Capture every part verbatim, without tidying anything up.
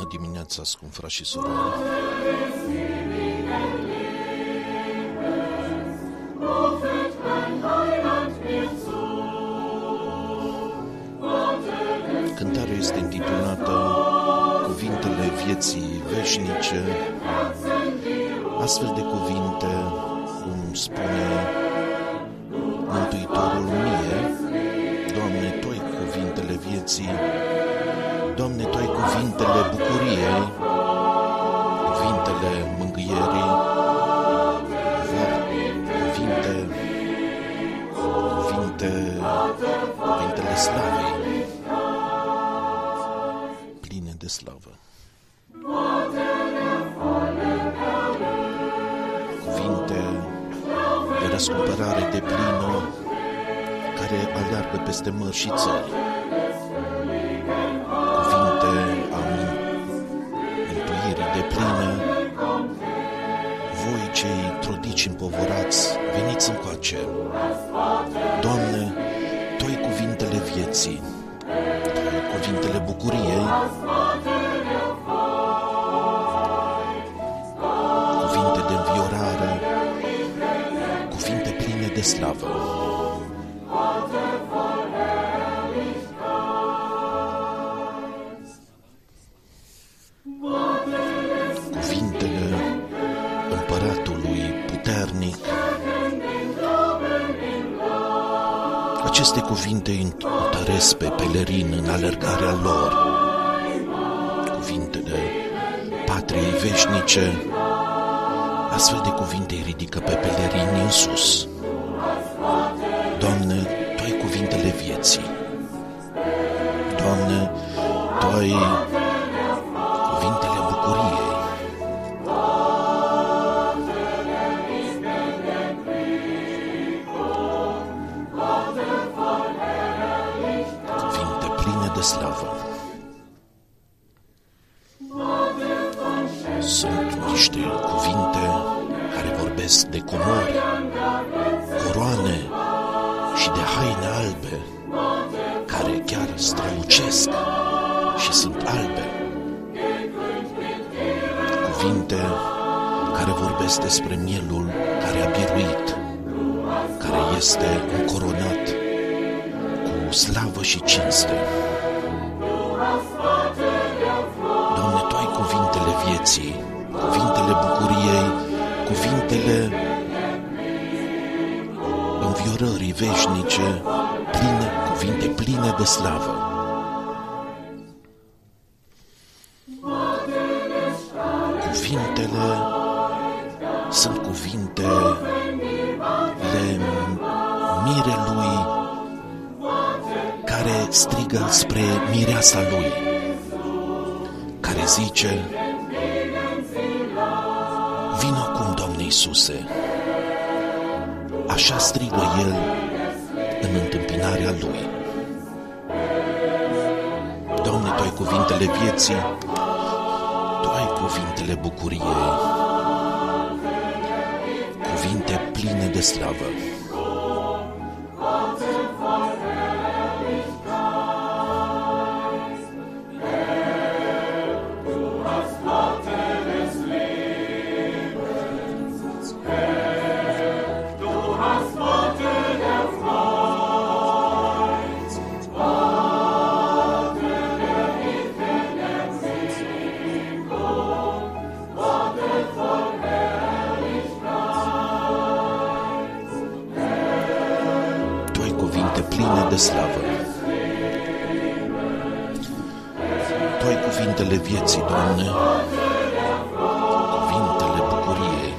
dimineața, scump frați și surori. Cântarea este intitulată Cuvintele vieții veșnice. Astfel de cuvinte, cum spune Mântuitorul mie: Doamne, Tu ai cuvintele vieții, Doamne, Tu ai cuvintele bucuriei, cuvintele mângâierii, vor cuvinte, cuvinte, cuvintele slavei, pline de slavă. Cuvinte de răscumpărare de plină, care aleargă peste mări și țări. Cuvinte a mântuirii de plină. Voi cei trudiți și împovorați, veniți încoace. Doamne, Tu ai cuvintele vieții, Tu ai cuvintele bucuriei, cuvinte de înviorare, cuvinte pline de slavă. Cuvintele Împăratului puternic. Aceste cuvinte întăresc pe pelerini în alergarea lor. Cuvintele patriei veșnice. Astfel de cuvinte îi ridică pe pelerini în sus. Doamne, Tu ai cuvintele vieții. Doamne, Tu ai cuvintele bucuriei. Cuvinte pline de slavă. Sunt niște cuvinte care vorbesc de comori, coroane și de haine albe, care chiar strălucesc și sunt albe. Cuvinte care vorbesc despre mielul care a biruit, care este încoronat cu slavă și cinste. Doamne, Tu ai cuvintele vieții, cuvintele bucuriei, cuvintele înviorării veșnice, pline, cuvinte pline de slavă. Cuvintele sunt cuvintele mirelui care strigă spre mireasa lui, care zice: vino acum, Doamne Iisuse. Așa strigă el în întâmpinarea lui. Doamne, Tu ai cuvintele vieții, Tu ai cuvintele bucuriei, cuvinte pline de slavă. Pline de slavă. Tu ai cuvintele vieții, Doamne, cuvintele bucuriei.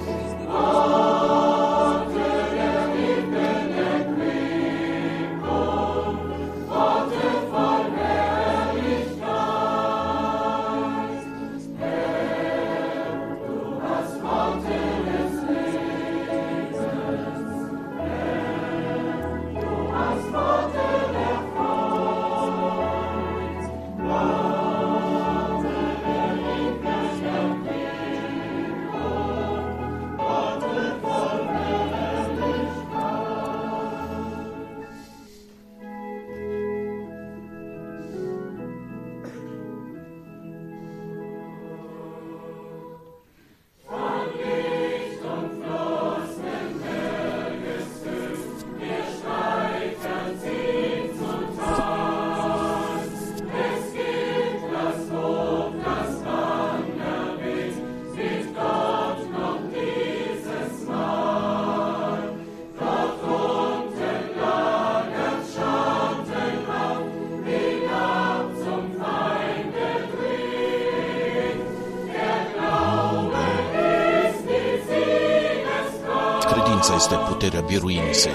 Credința este puterea biruinței,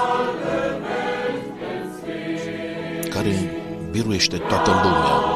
care biruiește toată lumea.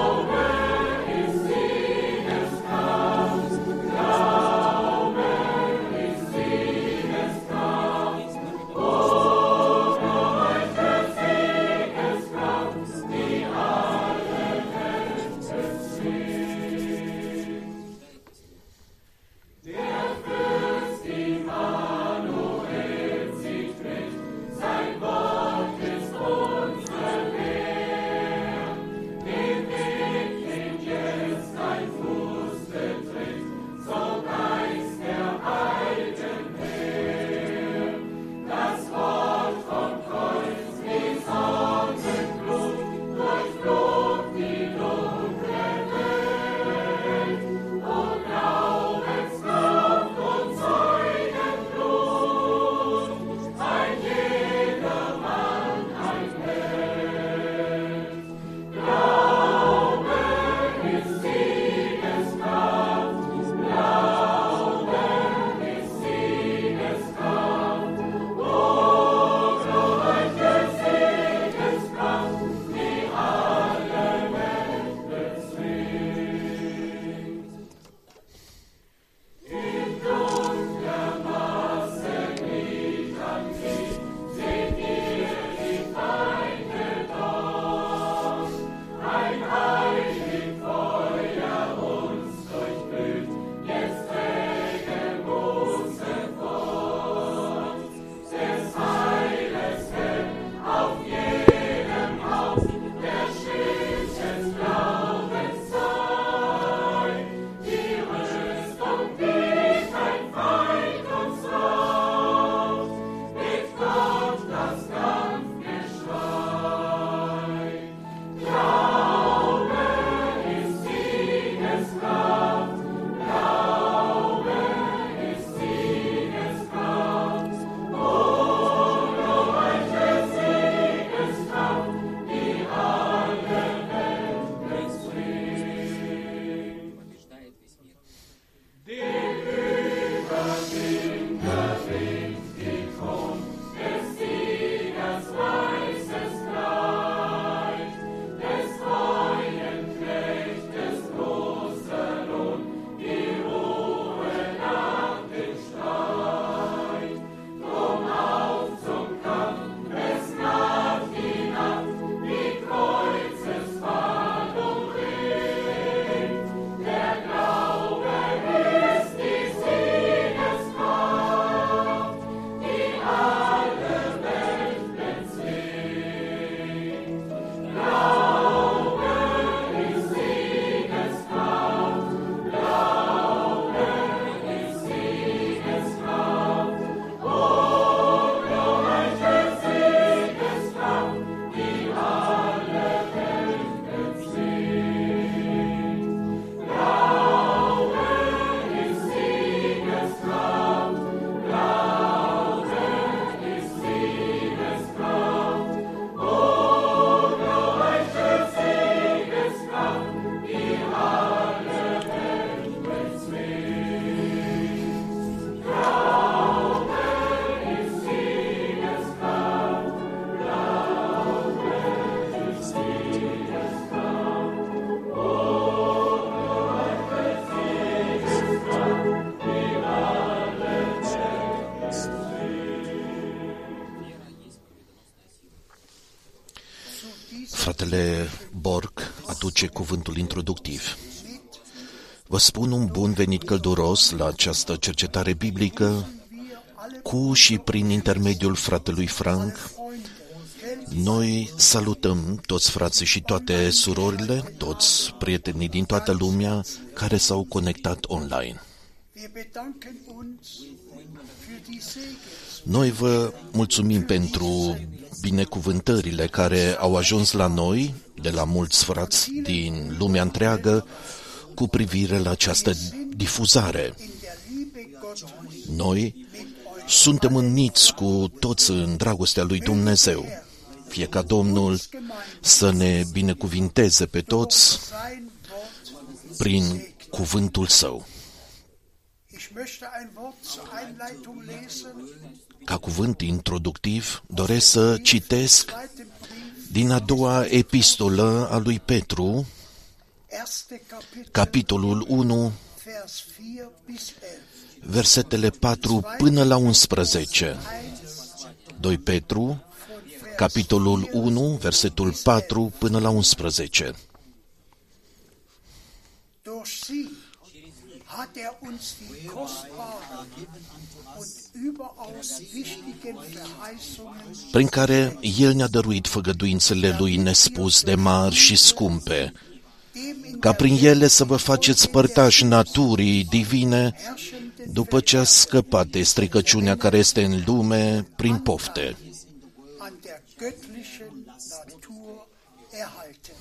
Fratele Borg aduce cuvântul introductiv. Vă spun un bun venit călduros la această cercetare biblică cu și prin intermediul fratelui Frank. Noi salutăm toți frații și toate surorile, toți prietenii din toată lumea care s-au conectat online. Noi vă mulțumim pentru binecuvântările care au ajuns la noi, de la mulți frați din lumea întreagă, cu privire la această difuzare. Noi suntem înniți cu toți în dragostea lui Dumnezeu. Fie ca Domnul să ne binecuvinteze pe toți prin cuvântul Său. Ca cuvânt introductiv, doresc să citesc din a doua epistolă a lui Petru, capitolul unu, versetele patru până la unsprezece. doi Petru, capitolul unu, versetul patru până la unsprezece. Hat er uns die kostbaren und überaus wichtigen Verheißungen, prin care El ne-a dăruit făgăduințele Lui nespus de mari și scumpe, ca prin ele să vă faceți părtași naturii divine, după ce ați scăpat de stricăciunea care este în lume prin pofte. an der göttlichen Natur erhaltet.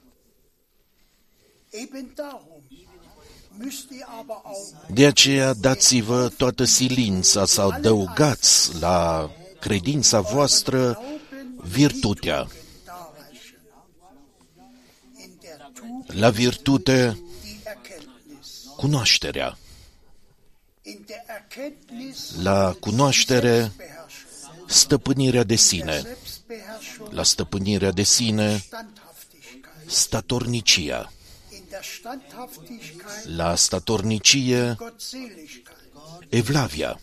Eben darum müsst ihr aber auch De aceea dați-vă toată silința să adăugați la credința voastră virtutea, darreichen. In der Tugend la virtute die Erkenntnis. cunoașterea, In der Erkenntnis la cunoaștere Selbstbeherrschung. stăpânirea de sine, Selbstbeherrschung, la stăpânirea de sine Standhaftigkeit. statornicia, In der Standhaftigkeit la statornicie Gottseligkeit. evlavia,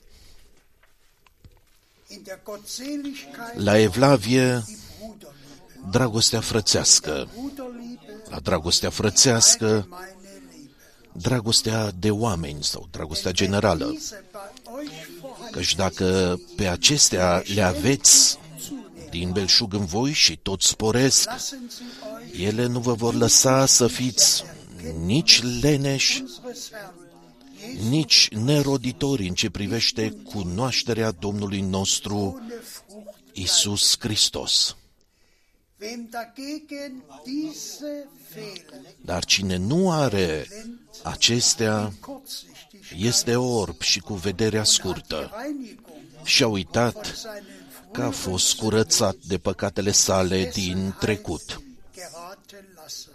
In der Gottseligkeit la evlavie die Bruderliebe. dragostea frățească, Bruderliebe, la dragostea frățească meine Liebe. dragostea de oameni sau dragostea generală. Diese bei euch vorhanden Căci dacă pe acestea le aveți din belșug în voi și tot sporesc, lassen sie euch ele nu vă vor lăsa să fiți nici leneși, unseres Herrn Jesus nici neroditori în ce privește cunoașterea Domnului nostru ohne Frucht. Isus Hristos. Wem dagegen diese fehlen, Dar cine nu are acestea Kurzsichtigkeit, este orb și cu vederea scurtă Reinigung și a uitat von seinen că a fost curățat de păcatele sale din trecut. geraten lassen.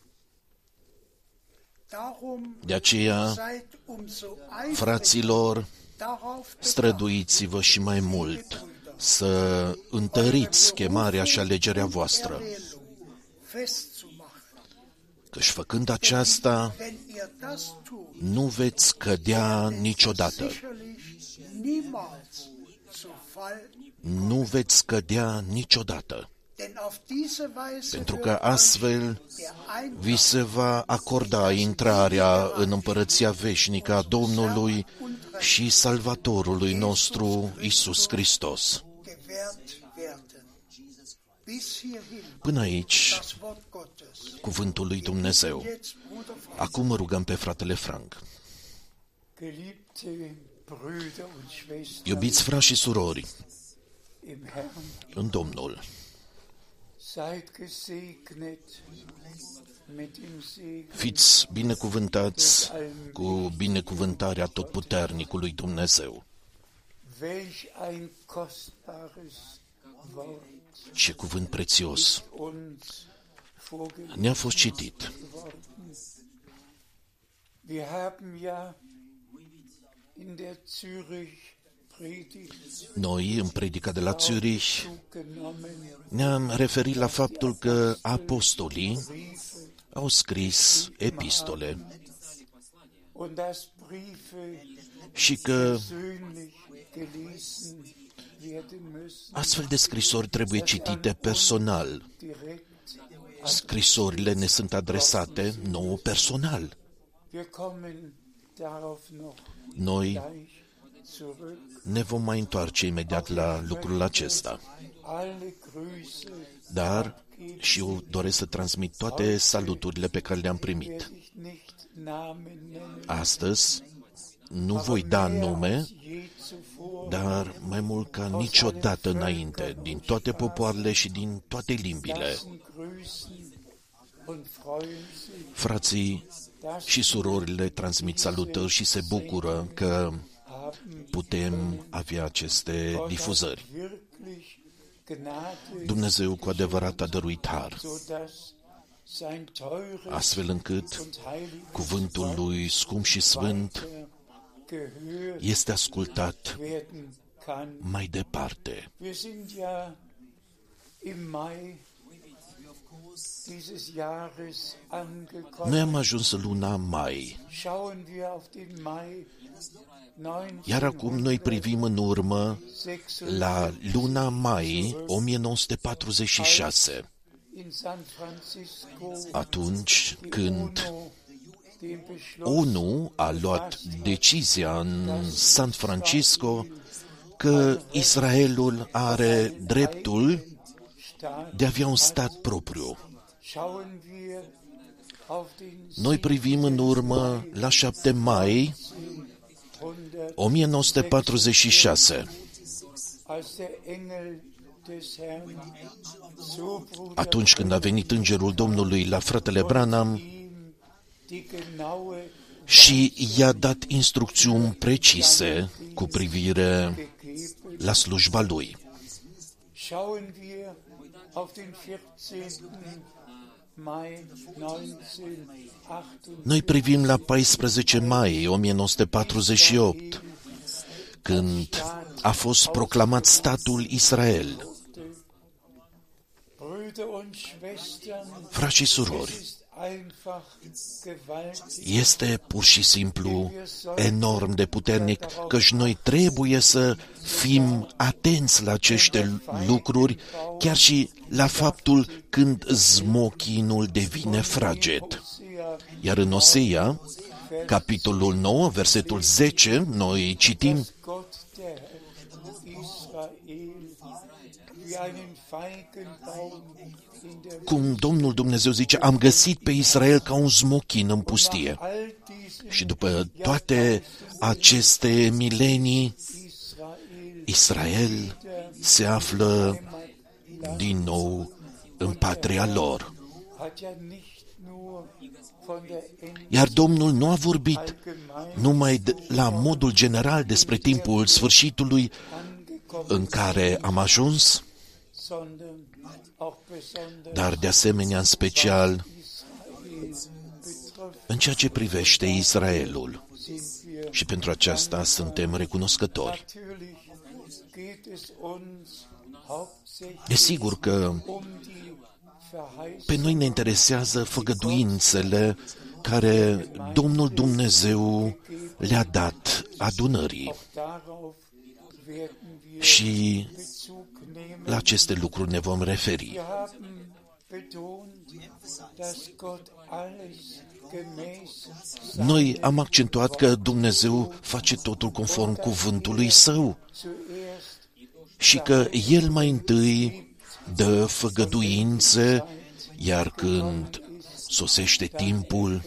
Darum De aceea, seid umso eifriger fraților, darauf bedacht, străduiți-vă și mai mult să întăriți chemarea și alegerea voastră, Erwählung festzumachen. căci făcând aceasta, Wenn ihr das tut, nu veți cădea niciodată. sicherlich niemals zu Fall, Nu veți cădea niciodată, denn auf diese Weise pentru wird că astfel der Eingang vi se va acorda intrarea în împărăția veșnică a Domnului și Salvatorului nostru, Isus Hristos. gewährt werden. Bis hierhin Până aici, das Wort Gottes. cuvântul lui Dumnezeu. Jetzt, Bruder Frank. Acum rugăm pe fratele Frank. Geliebte Brüder und Schwestern Iubiți frați și surori, im Herrn, în Domnul, seid gesegnet mit dem Segen fiți binecuvântați cu binecuvântarea totputernicului Dumnezeu. welch ein kostbares Wort Ce cuvânt prețios uns vorgelegt ne-a fost citit. worden. Wir haben ja in der Zürich Predigt Noi, în predica de la Zürich, genommen ne-am referit la faptul că apostolii Briefe au scris epistole und dass Briefe și că persönlich gelesen werden müssen, astfel de scrisori trebuie citite personal. direkt. Scrisorile ne sunt adresate nouă personal. Wir kommen darauf noch Noi gleich zurück. ne vom mai întoarce imediat la lucrul acesta. Alle Grüße Dar și eu doresc să transmit toate saluturile pe care le-am primit. werde ich nicht Namen nennen, Astăzi nu voi da nume, als je zuvor dar mai mult ca niciodată înainte, din toate popoarele și din toate limbile. lassen grüßen und freuen sich, Frații dass și surorile transmit salutări și se bucură că haben putem avea aceste Gott difuzări. hat wirklich Gnade, Dumnezeu cu adevărat a dăruit har, sodass sein teures astfel încât und heiliges cuvântul lui scump și sfânt gehört este ascultat werden mai departe. Wir sind ja im Mai dieses Jahres angekommen. Noi am ajuns în luna mai, Schauen wir auf den Mai iar acum noi privim în urmă la luna mai o mie nouă sute patruzeci și șase, in San Francisco atunci când den Beschluss O N U a luat decizia în San Francisco că Israelul are dreptul de a avea un stat propriu. schauen wir auf den Noi privim în urmă la șapte mai o mie nouă sute patruzeci și șase, als der Engel des Herrn zu Bruder atunci când a venit îngerul Domnului la fratele Branham ihm die genaue și i-a dat instrucțiuni precise cu privire gegeben. la slujba lui. Schauen wir auf den vierzehnten Mai neunzehnhundertachtundvierzig, Noi privim la paisprezece mai o mie nouă sute patruzeci și opt, când a fost proclamat statul Israel. Brüder und Schwestern, Frați și surori, es ist einfach gewaltig. este pur și simplu enorm de puternic, căci noi trebuie să fim atenți la aceste lucruri, chiar și la faptul când smochinul devine fraged. Iar în Osea, capitolul nouă, versetul zece, noi citim: Gott der Herr Israel wie einen Feigenbaum in der cum Domnul Dumnezeu zice, am găsit pe Israel ca un smochin în pustie. all diese Și după toate aceste milenii, Israel Israel se află din nou în patria lor. hat ja nicht nur von der Iar Domnul nu a vorbit Endgemeinde numai de, la modul general despre timpul sfârșitului angekommen, în care am ajuns, sondern auch besonders dar de asemenea în special Israel betrifft, în ceea ce privește Israelul. sind wir Și pentru aceasta suntem recunoscători. natürlich geht es uns hauptsächlich Desigur că um die Verheißung pe noi ne interesează făgăduințele care Domnul Dumnezeu le-a dat adunării. darauf werden wir Și Bezug nehmen. la aceste lucruri ne vom referi. Wir haben betont, dass Gott alles gemäß Noi am accentuat că Dumnezeu face totul conform cuvântului Său zuerst și că El mai întâi dă făgăduințe, iar când sosește timpul,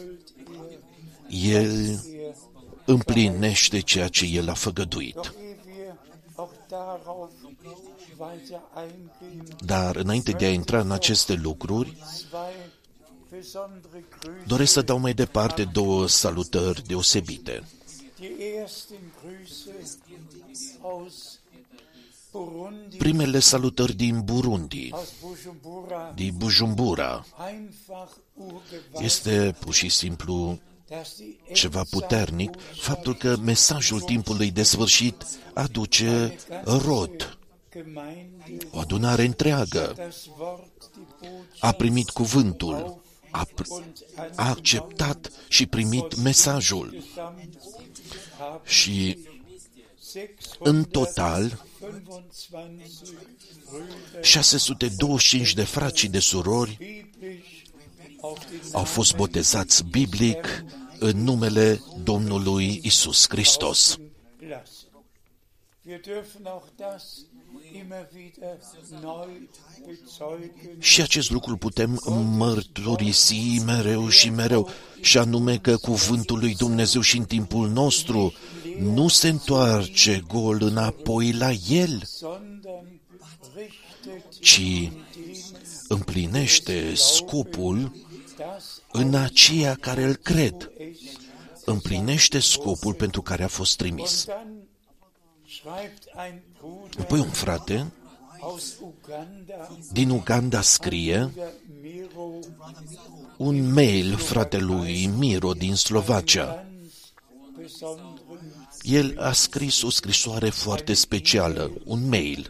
El împlinește ceea ce El a făgăduit. ehe wir auch darauf weiter eingehen, Dar înainte de a intra în aceste lucruri, zwei besondere Grüße. doresc să dau mai departe două salutări deosebite. Die ersten Grüße aus Burundi, Primele salutări din Burundi, aus Bujumbura, din Bujumbura. einfach urgewaltig, Este pur și simplu dass die ceva puternic faptul că mesajul timpului de sfârșit aduce rod. Gemeinde O adunare întreagă das Wort, die Botschaft a primit cuvântul, a, pr- und a acceptat și primit mesajul. angesamt haben Și în total, sechshundertfünfundzwanzig Brüder șase sute douăzeci și cinci de frați și de surori biblisch auf den au fost botezați biblic în numele Domnului Isus Hristos. Namen lassen. Wir dürfen auch das immer wieder neu bezeugen. Și acest lucru putem mărturisi mereu și mereu, și anume că cuvântul lui Dumnezeu și în timpul nostru nu se întoarce gol înapoi la El, sondern richtet ci împlinește scopul das în aceia care îl cred. es. Împlinește scopul pentru care a fost trimis. Dann schreibt ein Bruder Apoi un frate aus Uganda, din Uganda scrie der Miro, un mail fratelui Miro din Slovacia, ganz besonderen El a scris o scrisoare foarte specială, un mail.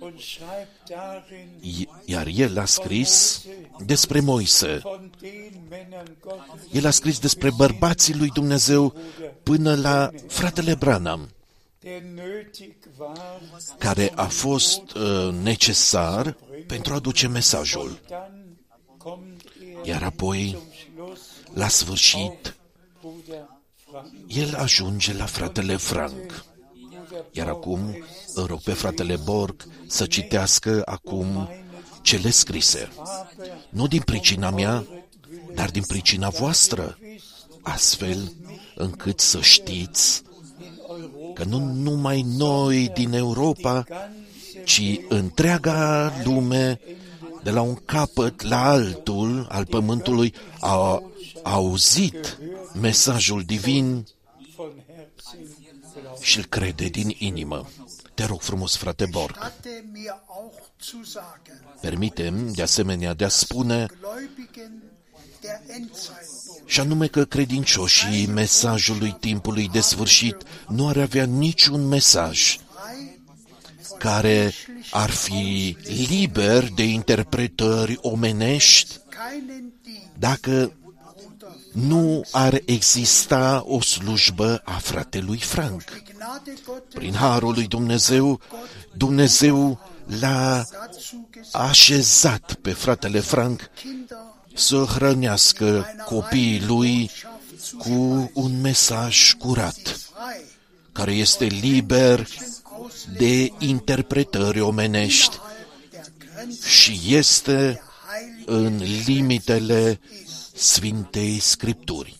Iar el a scris despre Moise. El a scris despre bărbații lui Dumnezeu până la fratele Branham, care a fost uh, necesar pentru a aduce mesajul. Iar apoi, la sfârșit, el ajunge la fratele Frank. Iar acum îl rog pe fratele Borg să citească acum cele scrise. Nu din pricina mea, dar din pricina voastră, astfel încât să știți că nu numai noi din Europa, ci întreaga lume, de la un capăt la altul al pământului, a auzit mesajul divin și îl crede din inimă. Te rog frumos, frate Borg. Permitem, de asemenea, de a spune și anume că credincioșii mesajului timpului de sfârșit nu ar avea niciun mesaj care ar fi liber de interpretări omenești dacă nu ar exista o slujbă a fratelui Frank. Prin harul lui Dumnezeu, Dumnezeu l-a așezat pe fratele Frank să hrănească copiii lui cu un mesaj curat, care este liber de interpretări omenești și este în limitele Sfintei Scripturi.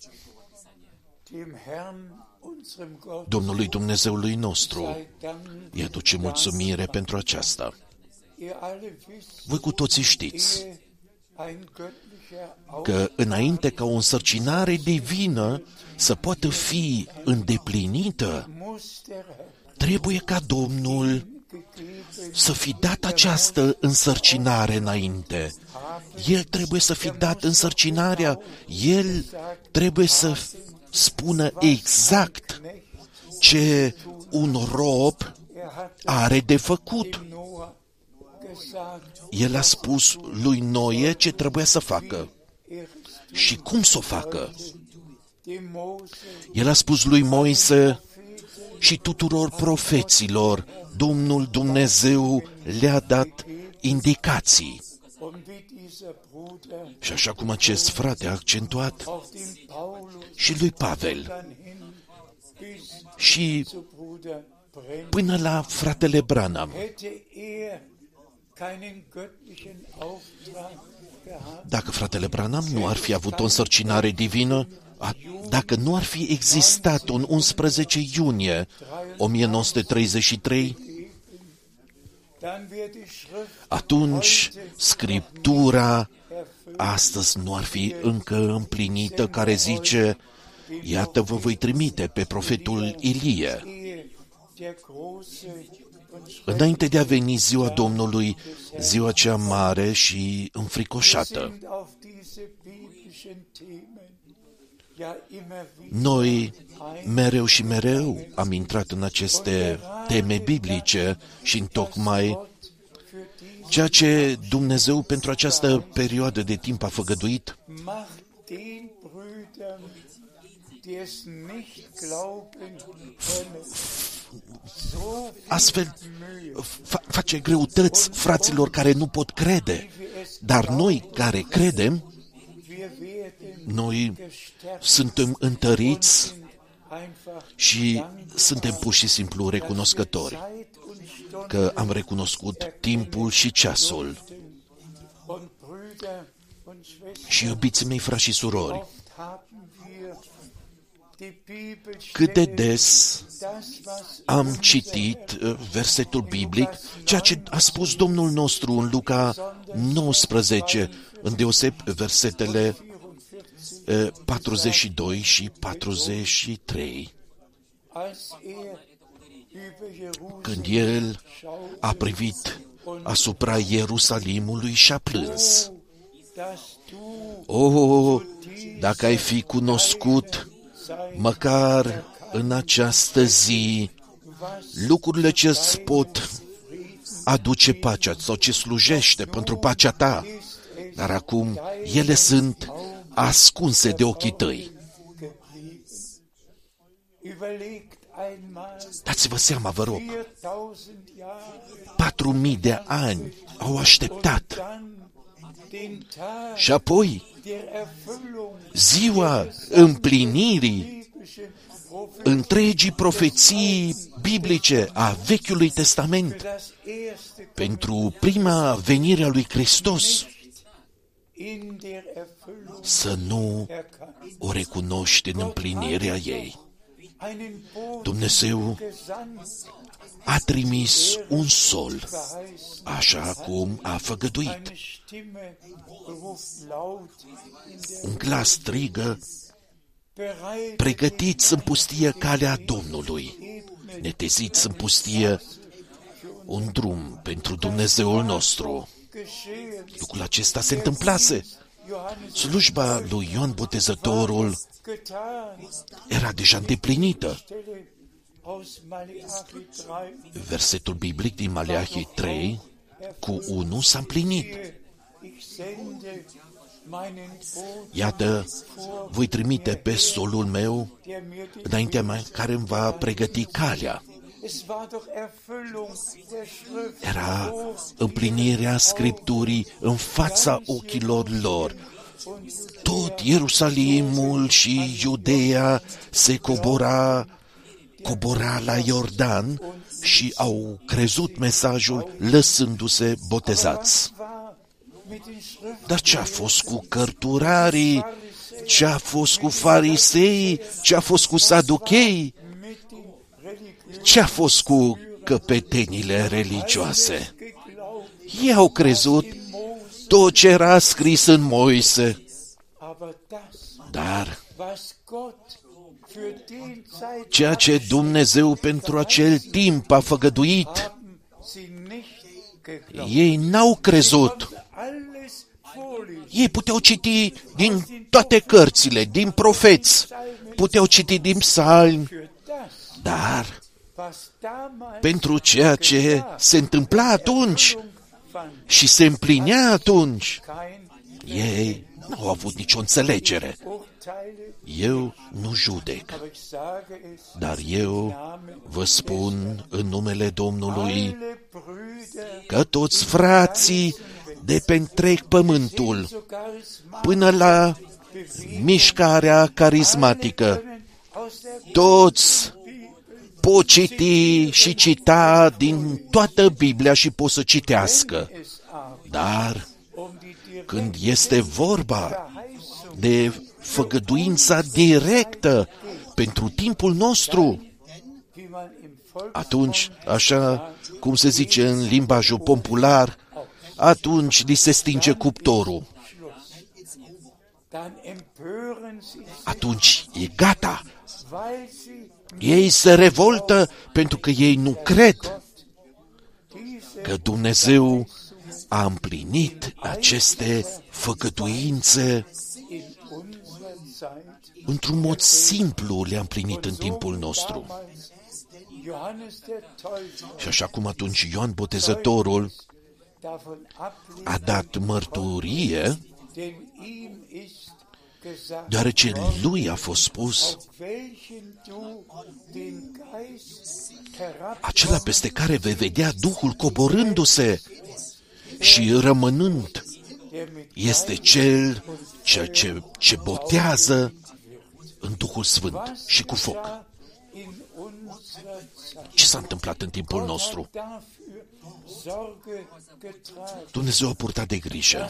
Domnului Dumnezeului nostru îi aduce mulțumire pentru aceasta. Voi cu toții știți că înainte ca o însărcinare divină să poată fi îndeplinită, trebuie ca Domnul să fi dat această însărcinare înainte. El trebuie să fi dat însărcinarea, El trebuie să spună exact ce un rob are de făcut. El a spus lui Noe ce trebuia să facă și cum să o facă. El a spus lui Moise și tuturor profeților, Domnul Dumnezeu le-a dat indicații. Și așa cum acest frate a accentuat, și lui Pavel, și până la fratele Branham, dacă fratele Branham nu ar fi avut o însărcinare divină, dacă nu ar fi existat un unsprezece iunie o mie nouă sute treizeci și trei, atunci Scriptura astăzi nu ar fi încă împlinită, care zice: iată, vă voi trimite pe profetul Ilie. Înainte de a veni ziua Domnului, ziua cea mare și înfricoșată. Noi mereu și mereu am intrat în aceste teme biblice și întocmai ceea ce Dumnezeu pentru această perioadă de timp a făgăduit, astfel fa- face greutăți fraților care nu pot crede, dar noi care credem, noi suntem întăriți și suntem pur și simplu recunoscători că am recunoscut timpul și ceasul. Și iubiții mei, frați și surori, cât de des am citit versetul biblic, ceea ce a spus Domnul nostru în Luca nouăsprezece, îndeoseb versetele patruzeci și doi și patruzeci și trei. Când El a privit asupra Ierusalimului și a plâns: O, dacă ai fi cunoscut măcar în această zi lucrurile ce îți pot aduce pacea sau ce slujește pentru pacea ta, dar acum ele sunt ascunse de ochii tăi. Dați-vă seama, vă rog, patru mii de ani au așteptat și apoi ziua împlinirii întregii profeții biblice a Vechiului Testament pentru prima venire a lui Hristos, să nu o recunoști în împlinirea ei. Dumnezeu a trimis un sol, așa cum a făgăduit. Un glas strigă: pregătiți în pustie calea Domnului, neteziți în pustie un drum pentru Dumnezeul nostru. Lucrul acesta se întâmplase. Slujba lui Ioan Botezătorul era deja îndeplinită. Versetul biblic din Maleahi trei cu unu s-a împlinit. Iată, voi trimite pe solul meu înaintea mea, care îmi va pregăti calea. Era împlinirea Scripturii în fața ochilor lor. Tot Ierusalimul și Iudeea se cobora, cobora la Iordan și au crezut mesajul lăsându-se botezați. Dar ce a fost cu cărturarii? Ce a fost cu farisei? Ce a fost cu saduchei? Ce a fost cu căpetenile religioase? Ei au crezut tot ce era scris în Moise. Dar ceea ce Dumnezeu pentru acel timp a făgăduit, ei n-au crezut. Ei puteau citi din toate cărțile, din profeți, puteau citi din psalmi, dar pentru ceea ce se întâmpla atunci și se împlinea atunci, ei nu au avut nicio înțelegere. Eu nu judec, dar eu vă spun în numele Domnului că toți frații de pe întreg pământul, până la mișcarea carismatică, toți pot citi și cita din toată Biblia și pot să citească. Dar când este vorba de făgăduința directă pentru timpul nostru, atunci, așa cum se zice în limbajul popular, atunci li se stinge cuptorul. Atunci e gata. Ei se revoltă pentru că ei nu cred că Dumnezeu a împlinit aceste făgăduințe într-un mod simplu, le-a împlinit în timpul nostru. Și așa cum atunci Ioan Botezătorul a dat mărturie, deoarece lui a fost spus: acela peste care vei vedea Duhul coborându-se și rămânând este cel ce, ce, ce botează în Duhul Sfânt și cu foc. Ce s-a întâmplat în timpul nostru? Dumnezeu a purtat de grijă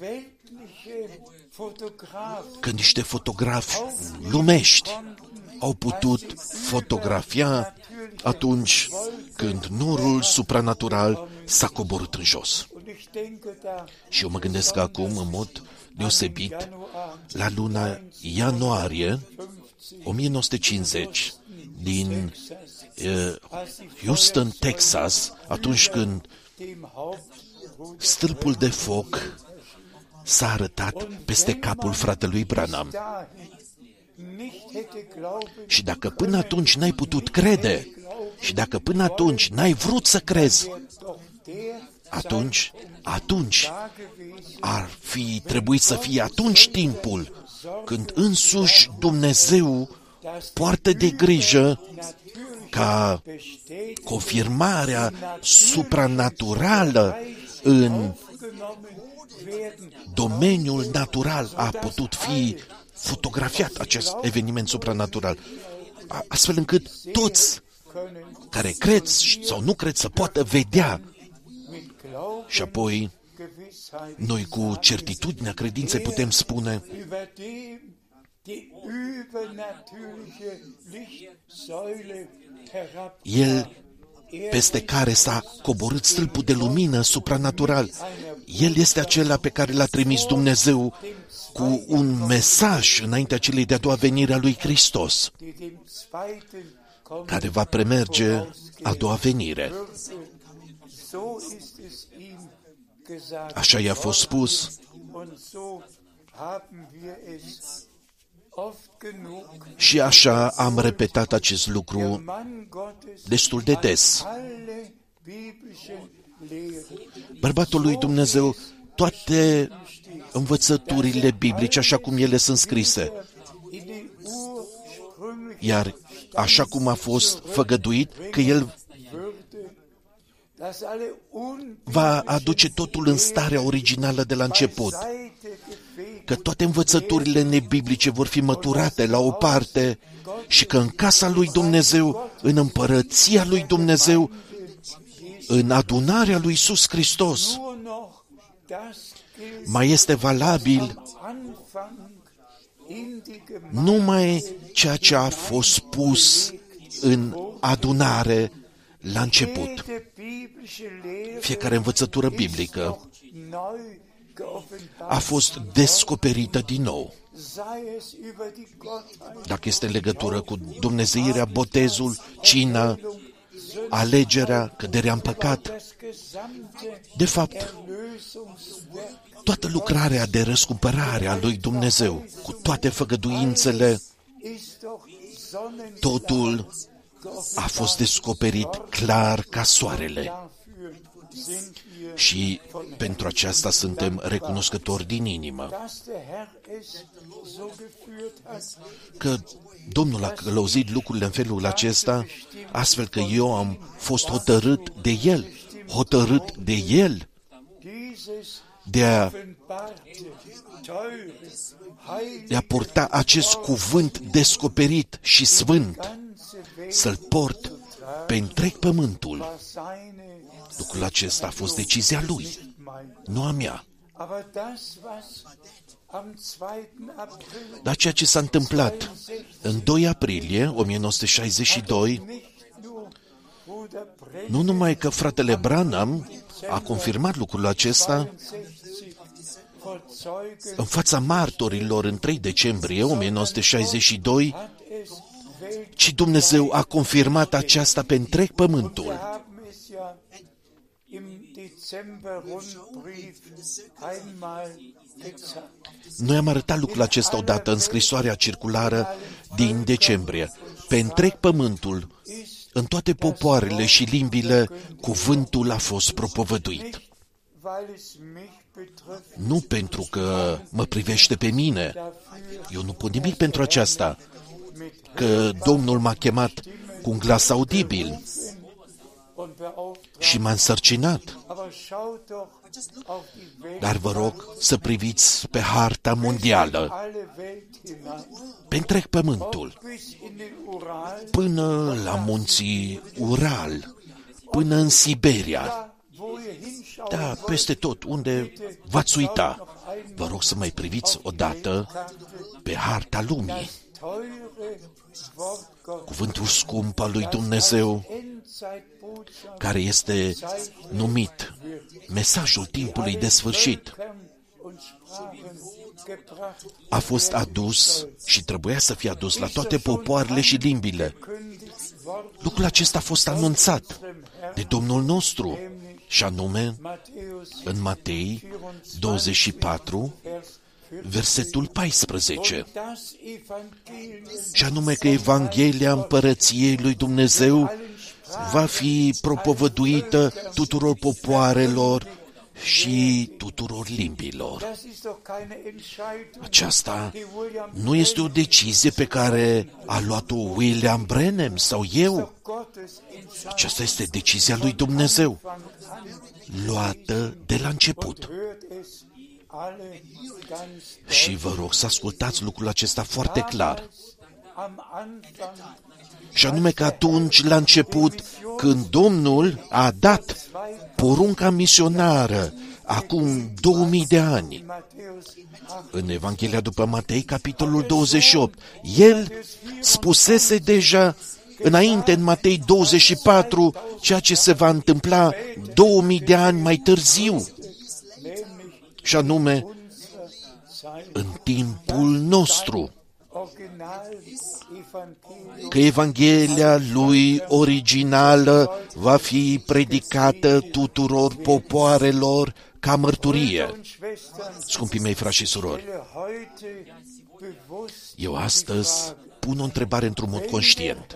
că niște fotografi lumești au putut fotografia atunci când nurul supranatural s-a coborât în jos. Și eu mă gândesc acum, în mod deosebit, la luna ianuarie o mie nouă sute cincizeci din uh, Houston, Texas, atunci când stâlpul de foc s-a arătat peste capul fratelui Branham. Și dacă până atunci n-ai putut crede, și dacă până atunci n-ai vrut să crezi, atunci, atunci ar fi trebuit să fie atunci timpul când însuși Dumnezeu poartă de grijă ca confirmarea supranaturală în domeniul natural a putut fi fotografiat, acest eveniment supranatural, astfel încât toți care cred sau nu cred să poată vedea. Și apoi noi cu certitudinea credinței putem spune: El peste care s-a coborât stâlpul de lumină supranatural, El este acela pe care l-a trimis Dumnezeu cu un mesaj înaintea celei de-a doua venire a lui Hristos, care va premerge a doua venire. Așa i-a fost spus și așa am repetat acest lucru destul de des. Bărbatul lui Dumnezeu, toate învățăturile biblice, așa cum ele sunt scrise, iar așa cum a fost făgăduit, că El va aduce totul în starea originală de la început, că toate învățăturile nebiblice vor fi măturate la o parte și că în casa lui Dumnezeu, în împărăția lui Dumnezeu, în adunarea lui Iisus Hristos, mai este valabil numai ceea ce a fost spus în adunare la început. Fiecare învățătură biblică a fost descoperită din nou. Dacă este în legătură cu dumnezeirea, botezul, cina, alegerea, căderea în păcat, de fapt, toată lucrarea de răscumpărare a lui Dumnezeu, cu toate făgăduințele, totul a fost descoperit clar ca soarele. Și pentru aceasta suntem recunoscători din inimă, că Domnul a călăuzit lucrurile în felul acesta, astfel că eu am fost hotărât de El, hotărât de El, de a, de a purta acest cuvânt descoperit și sfânt, să-l port pe întreg pământul. Lucrul acesta a fost decizia Lui, nu a mea. Dar ceea ce s-a întâmplat în doi aprilie o mie nouă sute șaizeci și doi, nu numai că fratele Branham a confirmat lucrul acesta în fața martorilor în trei decembrie o mie nouă sute șaizeci și doi, ci Dumnezeu a confirmat aceasta pe întreg pământul. Noi am arătat lucrul acesta odată în scrisoarea circulară din decembrie. Pe întreg pământul, în toate popoarele și limbile, cuvântul a fost propovăduit. Nu pentru că mă privește pe mine, eu nu pot nimic pentru aceasta, că Domnul m-a chemat cu un glas audibil și m-a însărcinat. Dar vă rog să priviți pe harta mondială, pe întreg pământul, până la munții Ural, până în Siberia, da, peste tot, unde v-ați uita. Vă rog să mai priviți odată pe harta lumii. Cuvântul scump al lui Dumnezeu, care este numit mesajul timpului de sfârșit, a fost adus și trebuia să fie adus la toate popoarele și limbile. Lucrul acesta a fost anunțat de Domnul nostru, și anume în Matei douăzeci și patru, versetul paisprezece, și anume că Evanghelia Împărăției lui Dumnezeu va fi propovăduită tuturor popoarelor și tuturor limbilor. Aceasta nu este o decizie pe care a luat-o William Branham sau eu. Aceasta este decizia lui Dumnezeu, luată de la început. Și vă rog să ascultați lucrul acesta foarte clar. Și anume că atunci, la început, când Domnul a dat porunca misionară, acum două mii de ani, în Evanghelia după Matei, capitolul douăzeci și opt, El spusese deja înainte, în Matei douăzeci și patru, ceea ce se va întâmpla două mii de ani mai târziu, și anume, în timpul nostru, că Evanghelia lui originală va fi predicată tuturor popoarelor ca mărturie. Scumpii mei, frați și surori, eu astăzi pun o întrebare într-un mod conștient.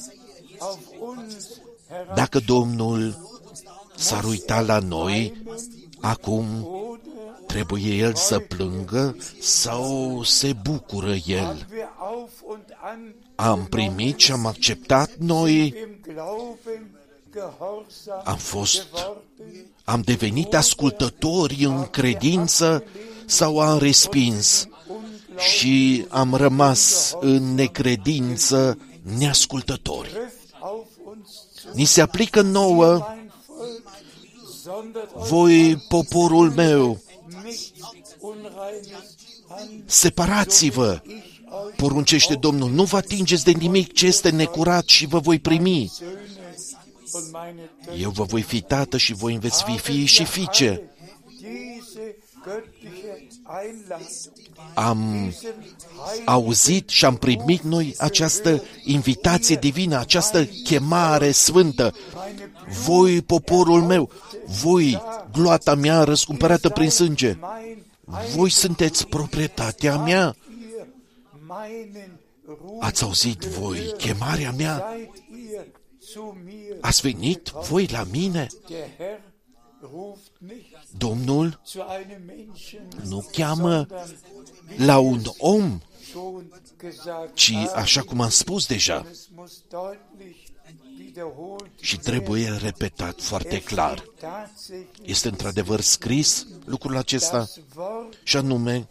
Dacă Domnul s-ar uita la noi, acum trebuie El să plângă sau se bucură El? Am primit și am acceptat noi, am fost, am devenit ascultători în credință sau am respins și am rămas în necredință neascultători? Ni se aplică nouă: voi, poporul meu, separați-vă, poruncește Domnul, nu vă atingeți de nimic ce este necurat și vă voi primi. Eu vă voi fi tată și voi veți fi fii și fiice. Am auzit și am primit noi această invitație divină, această chemare sfântă. Voi, poporul meu, voi, gloata mea răscumpărată prin sânge, voi sunteți proprietatea mea. Ați auzit voi chemarea mea? Ați venit voi la mine? Domnul nu cheamă la un om, ci, așa cum am spus deja, și trebuie repetat foarte clar. Este într-adevăr scris lucrul acesta, și anume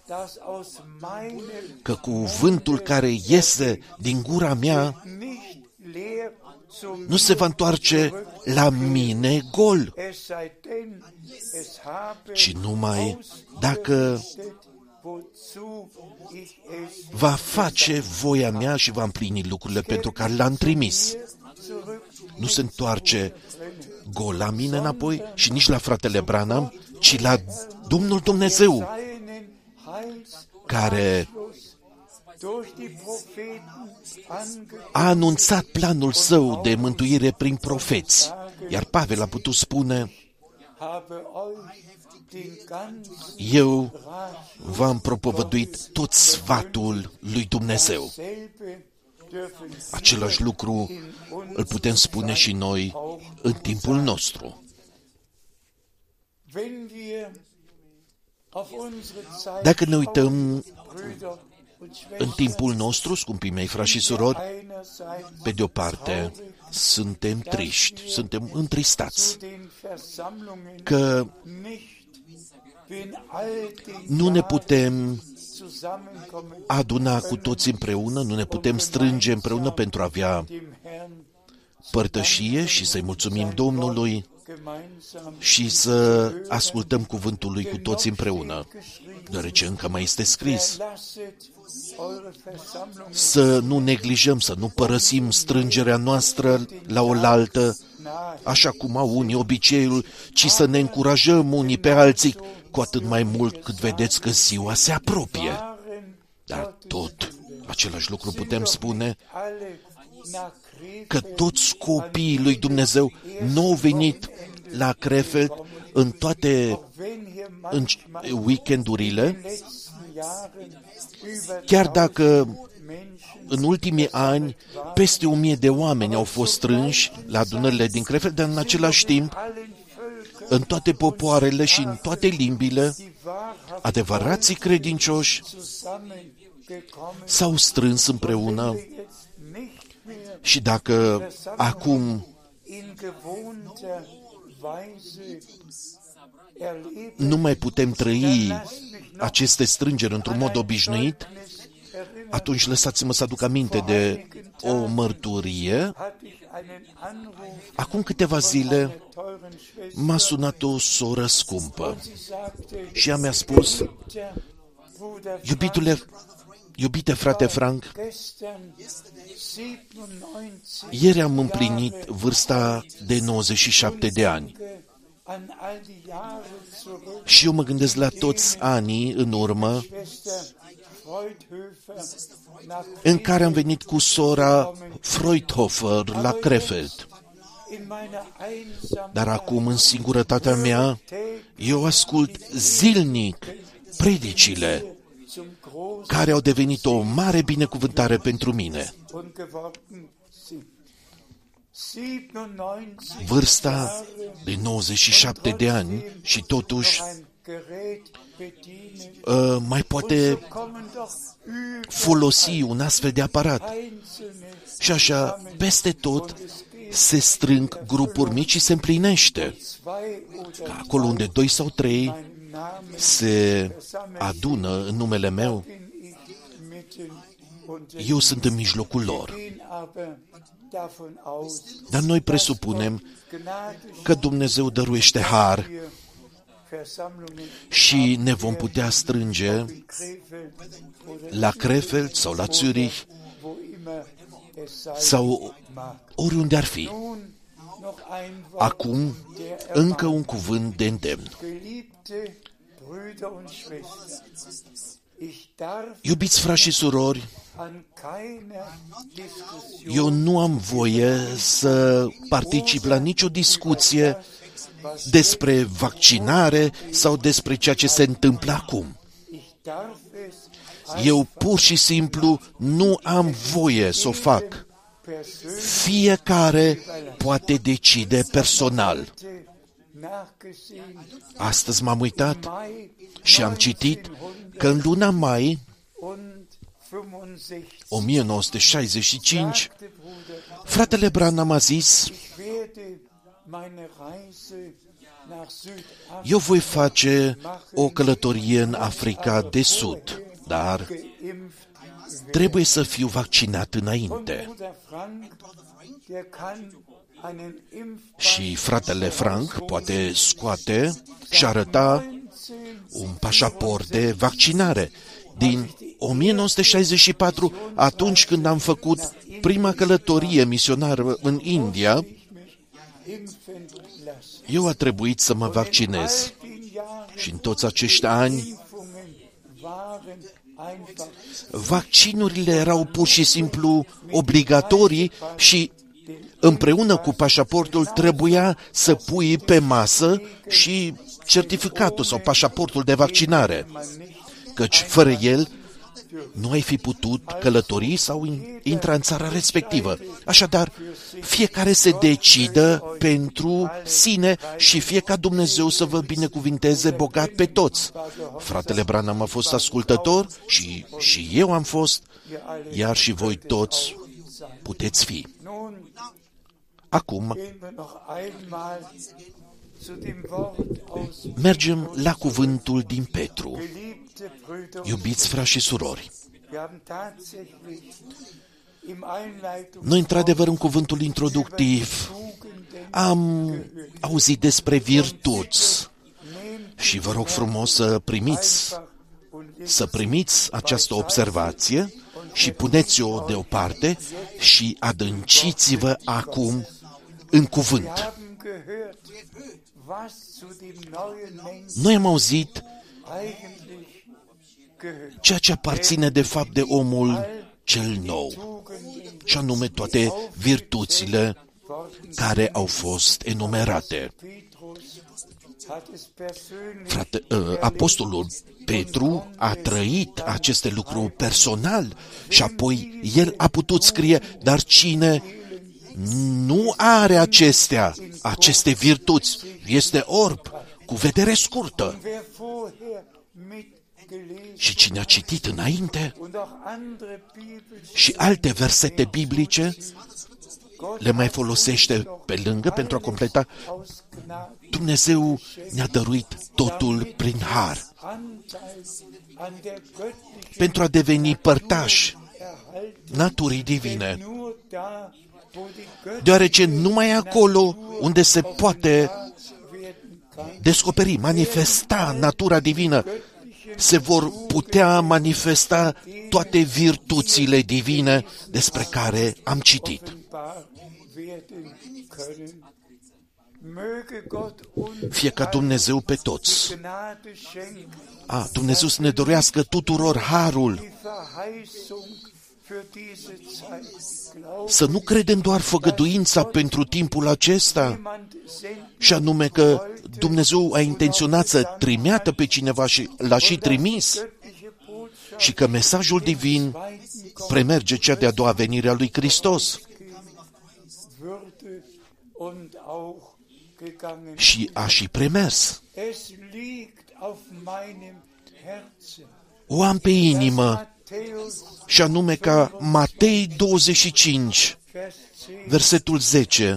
că cuvântul care iese din gura mea nu se va întoarce la mine gol, ci numai dacă va face voia mea și va împlini lucrurile pentru care l-am trimis. Nu se întoarce gol la mine înapoi și nici la fratele Branham, ci la Domnul Dumnezeu, care a anunțat planul său de mântuire prin profeți. Iar Pavel a putut spune: eu v-am propovăduit tot sfatul lui Dumnezeu. Același lucru îl putem spune și noi în timpul nostru. Dacă ne uităm în timpul nostru, scumpii mei, frați și surori, pe de o parte, suntem triști, suntem întristați că nu ne putem aduna cu toți împreună, nu ne putem strânge împreună pentru a avea părtășie și să-i mulțumim Domnului și să ascultăm cuvântul Lui cu toți împreună, deoarece încă mai este scris: să nu neglijăm, să nu părăsim strângerea noastră la oaltă, așa cum au unii obiceiul, ci să ne încurajăm unii pe alții, cu atât mai mult cât vedeți că ziua se apropie. Dar tot același lucru putem spune, că toți copiii lui Dumnezeu nu au venit la Krefeld în toate în weekendurile, Chiar dacă în ultimii ani peste o mie de oameni au fost strânși la adunările din Krefeld, dar în același timp, în toate popoarele și în toate limbile, adevărații credincioși s-au strâns împreună și dacă acum nu mai putem trăi aceste strângeri într-un mod obișnuit, atunci lăsați-mă să aduc aminte de o mărturie. Acum câteva zile m-a sunat o soră scumpă și ea mi-a spus: Iubitule, iubite frate Frank, ieri am împlinit vârsta de nouăzeci și șapte de ani și eu mă gândesc la toți anii în urmă în care am venit cu sora Freudhofer la Krefeld. Dar acum, în singurătatea mea, eu ascult zilnic predicile care au devenit o mare binecuvântare pentru mine. Vârsta de nouăzeci și șapte de ani și totuși uh, mai poate folosi un astfel de aparat. Și așa, peste tot, se strâng grupuri mici și se împlinește. Că acolo unde doi sau trei se adună în numele meu, eu sunt în mijlocul lor. Dar noi presupunem că Dumnezeu dăruiește har și ne vom putea strânge la Krefeld sau la Zürich sau oriunde ar fi. Acum, încă un cuvânt de îndemn. Iubiți frați și surori, eu nu am voie să particip la nicio discuție despre vaccinare sau despre ceea ce se întâmplă acum. Eu pur și simplu nu am voie să o fac. Fiecare poate decide personal. Astăzi m-am uitat și am citit că în luna mai o mie nouă sute șaizeci și cinci, fratele Branham a zis: eu voi face o călătorie în Africa de Sud, dar trebuie să fiu vaccinat înainte. Și fratele Frank poate scoate și arăta un pașaport de vaccinare din o mie nouă sute șaizeci și patru, atunci când am făcut prima călătorie misionară în India. Eu a trebuit să mă vaccinez și în toți acești ani vaccinurile erau pur și simplu obligatorii și împreună cu pașaportul trebuia să pui pe masă și certificatul sau pașaportul de vaccinare, căci fără el nu ai fi putut călători sau intra în țara respectivă. Așadar, fiecare se decidă pentru sine și fie ca Dumnezeu să vă binecuvinteze bogat pe toți. Fratele Branham a fost ascultător și, și eu am fost, iar și voi toți puteți fi. Acum, mergem la cuvântul din Petru. Iubiți frați și surori, noi, într-adevăr, în cuvântul introductiv am auzit despre virtuți și vă rog frumos să primiți, să primiți această observație și puneți-o deoparte și adânciți-vă acum în cuvânt. Noi am auzit ceea ce aparține de fapt de omul cel nou, și anume toate virtuțile care au fost enumerate. Frate, apostolul Petru a trăit aceste lucruri personal și apoi el a putut scrie, dar cine nu are acestea, aceste virtuți, este orb, cu vedere scurtă. Și cine a citit înainte și alte versete biblice, le mai folosește pe lângă pentru a completa. Dumnezeu ne-a dăruit totul prin har, pentru a deveni părtași naturii divine, deoarece numai acolo unde se poate descoperi, manifesta natura divină, se vor putea manifesta toate virtuțile divine despre care am citit. Fie ca Dumnezeu pe toți. A, Dumnezeu să ne dorească tuturor harul. Să nu credem doar făgăduința pentru timpul acesta, și anume că Dumnezeu a intenționat să trimeată pe cineva și l-a și trimis, și că mesajul divin premerge cea de-a doua venire a lui Hristos. Și a și premers. O am pe inimă, și anume ca Matei douăzeci și cinci, versetul zece,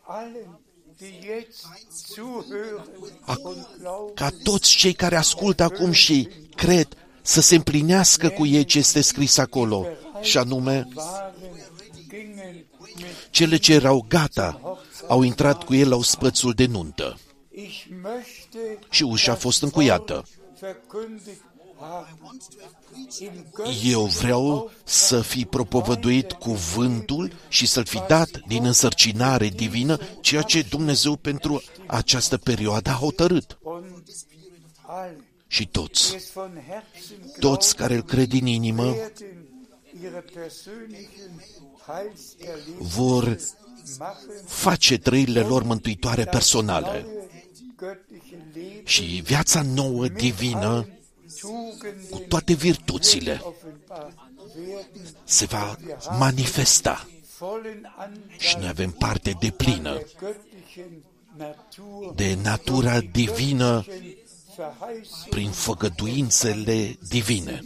a, ca toți cei care ascultă acum și cred să se împlinească cu ei ce este scris acolo, și anume, cele ce erau gata au intrat cu el la ospățul de nuntă și ușa a fost încuiată. Eu vreau să fi propovăduit cuvântul și să-l fi dat din însărcinare divină ceea ce Dumnezeu pentru această perioadă a hotărât. Și toți, toți care îl cred din inimă, vor face trăirile lor mântuitoare personale și viața nouă divină cu toate virtuțile se va manifesta și noi avem parte deplină de natura divină prin făgăduințele divine.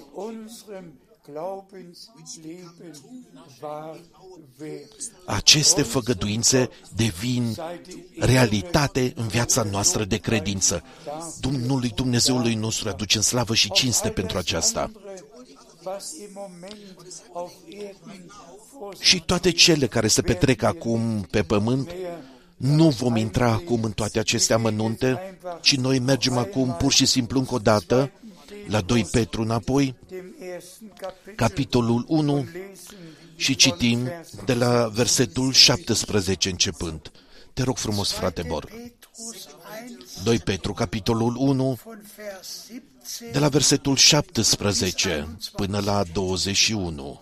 Aceste făgăduințe devin realitate în viața noastră de credință. Domnului Dumnezeului nostru aducem slavă și cinste pentru aceasta. Și toate cele care se petrec acum pe pământ, nu vom intra acum în toate aceste amănunte, ci noi mergem acum pur și simplu încă o dată la doi Petru înapoi, capitolul unu, și citim de la versetul șaptesprezece începând. Te rog frumos, frate Bor. doi Petru, capitolul unu, de la versetul șaptesprezece până la douăzeci și unu.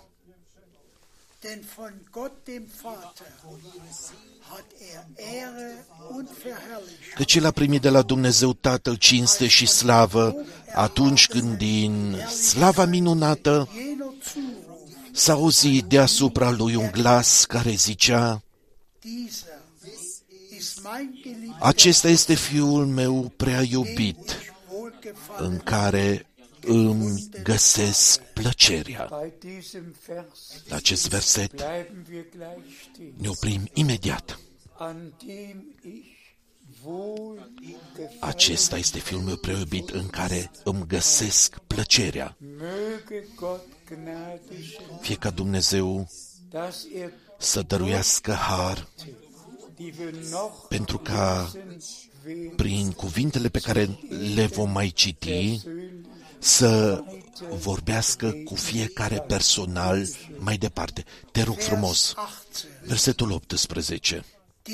Căci el a primit de la Dumnezeu Tatăl cinste și slavă atunci când din slava minunată s-a auzit deasupra lui un glas care zicea: acesta este Fiul meu prea iubit, în care îmi găsesc plăcerea. La acest verset ne oprim imediat. Acesta este Fiul meu prea iubit, în care îmi găsesc plăcerea. Fie ca Dumnezeu să dăruiască har, pentru ca prin cuvintele pe care le vom mai citi să vorbească cu fiecare personal mai departe. Te rog frumos, versetul optsprezece.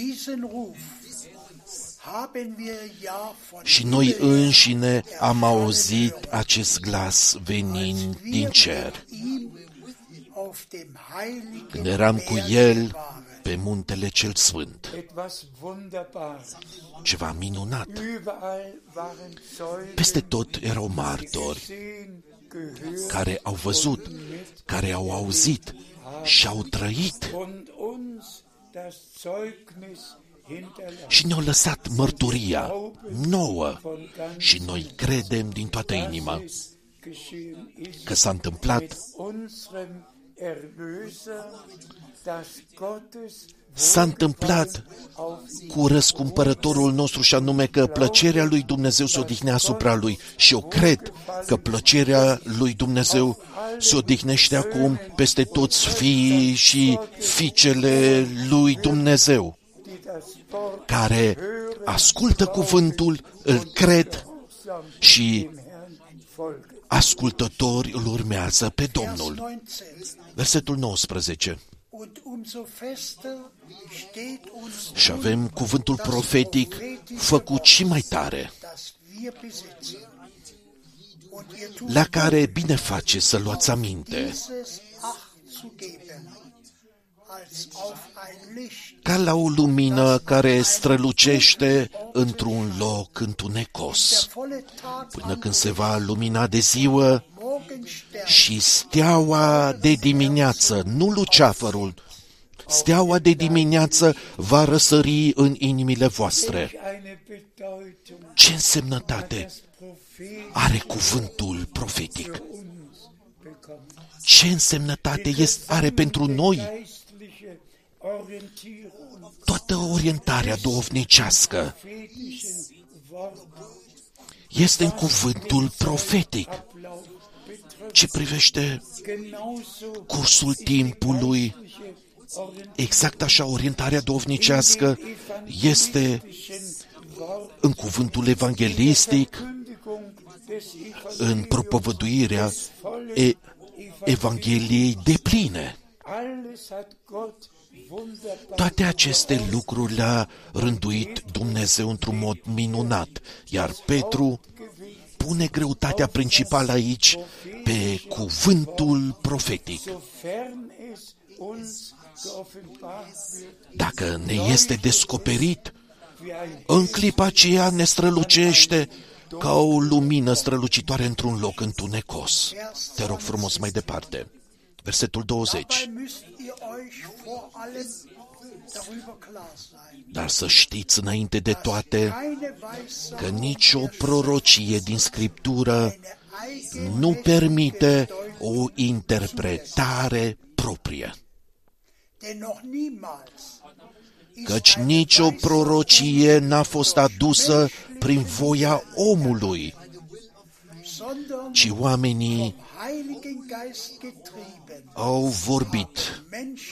Și noi înșine am auzit acest glas venind din cer, când eram cu El pe muntele cel sfânt. Ceva minunat. Peste tot erau martori care au văzut, care au auzit și au trăit și ne-au lăsat mărturia nouă și noi credem din toată inima că s-a întâmplat S-a întâmplat cu răscumpărătorul nostru și anume că plăcerea lui Dumnezeu se odihne asupra lui și eu cred că plăcerea lui Dumnezeu se odihnește acum peste toți fiii și fiicele lui Dumnezeu care ascultă cuvântul, îl cred și ascultători îl urmează pe Domnul. Versetul nouăsprezece. Și avem cuvântul profetic făcut și mai tare, la care bine face să luați aminte, ca la o lumină care strălucește într-un loc întunecos, până când se va lumina de ziua și steaua de dimineață, nu luceafărul, steaua de dimineață va răsări în inimile voastre. Ce însemnătate are cuvântul profetic? Ce însemnătate este, are pentru noi toată orientarea duhovnicească? Este în cuvântul profetic. Ce privește cursul timpului, exact așa, orientarea duhovnicească este în cuvântul evanghelistic, în propovăduirea e- Evangheliei depline. Toate aceste lucruri le-a rânduit Dumnezeu într-un mod minunat, iar Petru pune greutatea principală aici pe cuvântul profetic. Dacă ne este descoperit, în clipa aceea ne strălucește ca o lumină strălucitoare într-un loc întunecos. Te rog frumos mai departe. Versetul douăzeci. Dar să știți înainte de toate că nicio prorocie din Scriptură nu permite o interpretare proprie. Căci nicio prorocie n-a fost adusă prin voia omului, ci oamenii au vorbit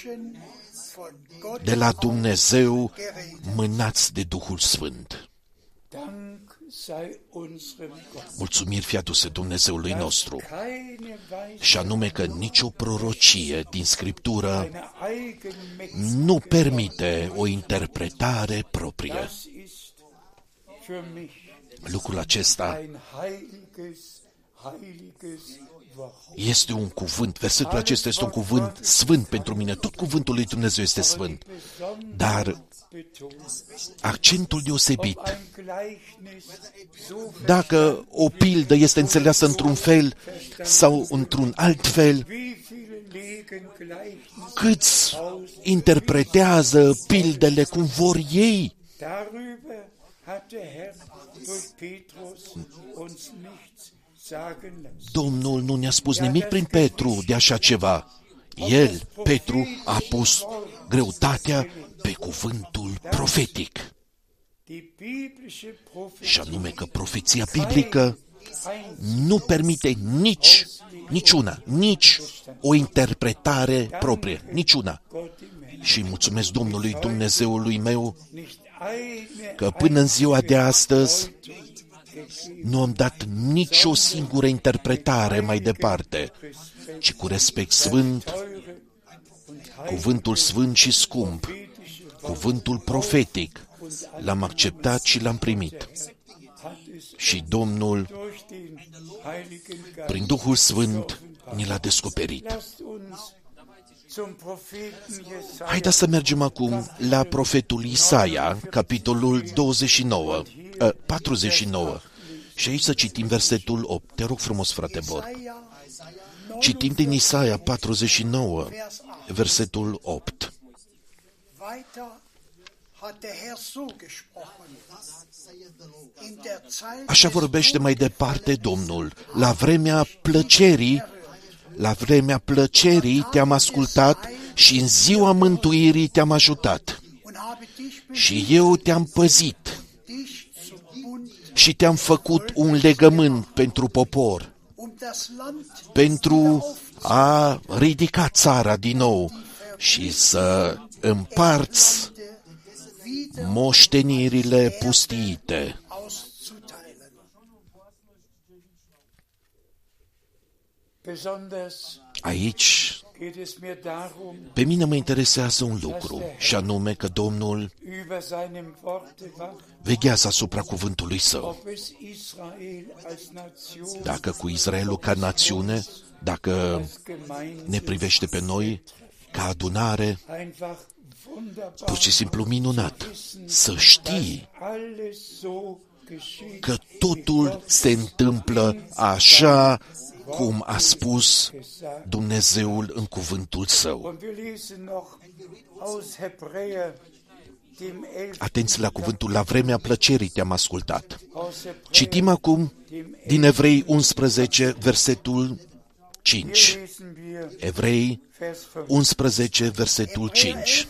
de la Dumnezeu, mânați de Duhul Sfânt. Mulțumiri fie aduse Dumnezeului nostru, și anume că nicio prorocie din Scriptură nu permite o interpretare proprie. Lucrul acesta este un cuvânt, versetul acesta este un cuvânt sfânt pentru mine. Tot cuvântul lui Dumnezeu este sfânt, dar accentul deosebit, dacă o pildă este înțeleasă într-un fel sau într-un alt fel, câți interpretează pildele cum vor ei. Domnul nu ne-a spus nimic prin Petru de așa ceva. El, Petru, a pus greutatea pe cuvântul profetic. Și anume că profeția biblică nu permite nici, niciuna, nici o interpretare proprie, niciuna. Și mulțumesc Domnului Dumnezeului meu că până în ziua de astăzi nu am dat nicio singură interpretare mai departe, ci cu respect sfânt, cuvântul sfânt și scump, cuvântul profetic, l-am acceptat și l-am primit. Și Domnul, prin Duhul Sfânt, ni l-a descoperit. Haideți să mergem acum la profetul Isaia, capitolul douăzeci și nouă, patruzeci și nouă. Și aici să citim versetul opt. Te rog frumos, frate Borg. Citim din Isaia patruzeci și nouă, versetul opt. Așa vorbește mai departe Domnul. La vremea plăcerii, la vremea plăcerii te-am ascultat și în ziua mântuirii te-am ajutat. Și eu te-am păzit și te-am făcut un legământ pentru popor, pentru a ridica țara din nou și să împarți moștenirile pustiite. Aici, pe mine mă interesează un lucru, și anume că Domnul veghează asupra cuvântului Său. Dacă cu Israelul ca națiune, dacă ne privește pe noi ca adunare, pur și simplu minunat să știi că totul se întâmplă așa cum a spus Dumnezeul în cuvântul Său. Atenți la cuvântul, la vremea plăcerii te-am ascultat. Citim acum din Evrei unsprezece, versetul cinci. Evrei unsprezece, versetul cinci.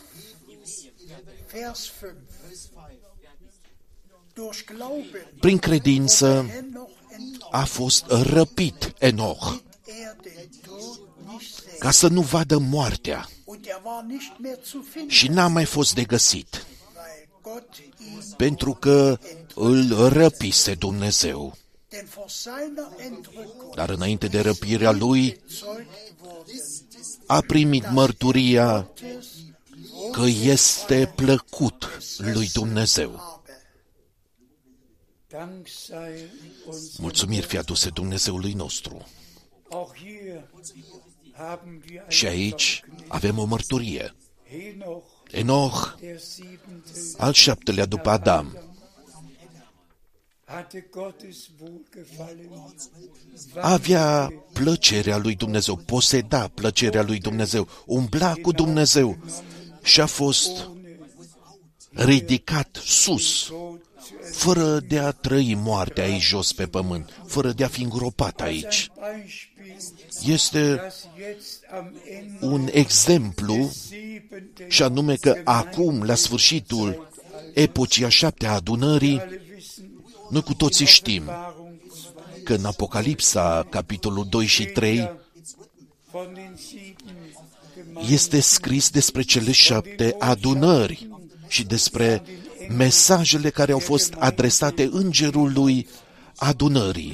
Prin credință a fost răpit Enoch ca să nu vadă moartea și n-a mai fost de găsit, pentru că îl răpise Dumnezeu. Dar înainte de răpirea lui a primit mărturia că este plăcut lui Dumnezeu. Mulțumiri fie aduse Dumnezeului nostru. Și aici avem o mărturie. Enoch, al șaptelea după Adam, avea plăcerea lui Dumnezeu, poseda plăcerea lui Dumnezeu, umbla cu Dumnezeu și a fost ridicat sus, fără de a trăi moartea aici jos pe pământ, fără de a fi îngropat aici. Este un exemplu, și anume că acum, la sfârșitul epocii a șaptea adunării, noi cu toții știm că în Apocalipsa, capitolul doi și trei, este scris despre cele șapte adunări și despre mesajele care au fost adresate îngerului adunării.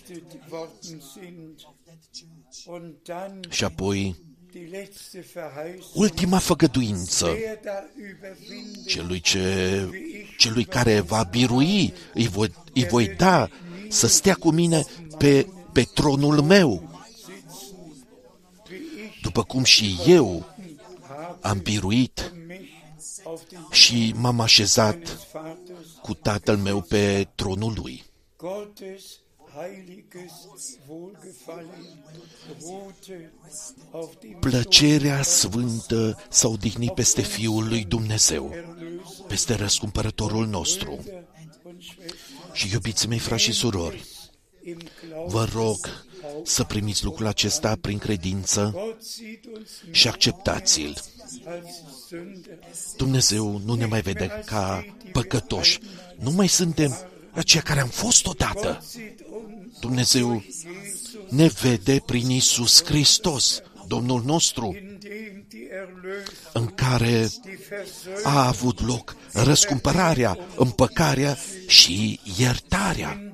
Și apoi, ultima făgăduință, celui, ce, celui care va birui, îi voi, îi voi da să stea cu mine pe, pe tronul meu, după cum și eu am biruit și m-am așezat cu Tatăl meu pe tronul lui. Plăcerea sfântă s-a odihnit peste Fiul lui Dumnezeu, peste răscumpărătorul nostru. Și iubiții mei, frați și surori, vă rog să primiți lucrul acesta prin credință și acceptați-l. Dumnezeu nu ne mai vede ca păcătoși. Nu mai suntem aceia care am fost odată. Dumnezeu ne vede prin Iisus Hristos, Domnul nostru, în care a avut loc răscumpărarea, împăcarea și iertarea.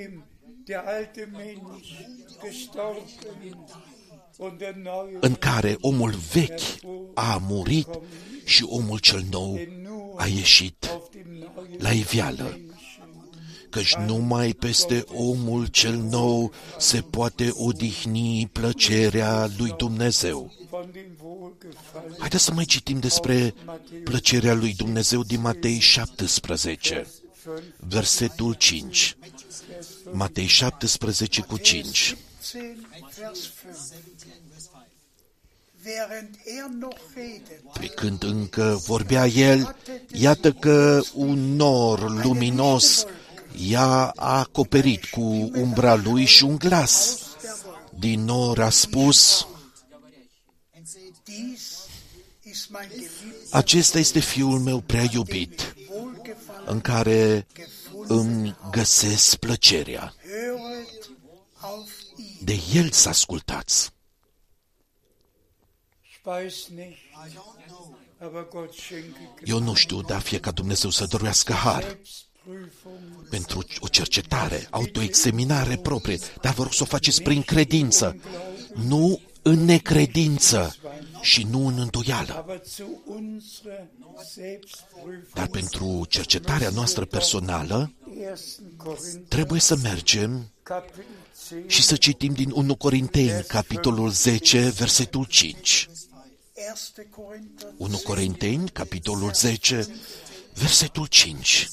În care omul vechi a murit și omul cel nou a ieșit la iveală. căci numai peste omul cel nou se poate odihni plăcerea lui Dumnezeu. Haideți să mai citim despre plăcerea lui Dumnezeu din Matei șaptesprezece, versetul cinci. Matei șaptesprezece cu cinci. Pe când încă vorbea el, iată că un nor luminos i-a acoperit cu umbra lui și un glas din nor a spus: acesta este Fiul meu prea iubit, în care îmi găsesc plăcerea. De el să ascultați. Eu nu știu, dar fie ca Dumnezeu să dăruiască har pentru o cercetare, autoexaminare proprie, dar vă rog să o faceți prin credință, nu în necredință și nu în îndoială. Dar pentru cercetarea noastră personală trebuie să mergem și să citim din unu Corinteni, capitolul zece, versetul cinci. unu Corinteni, capitolul zece, versetul cinci.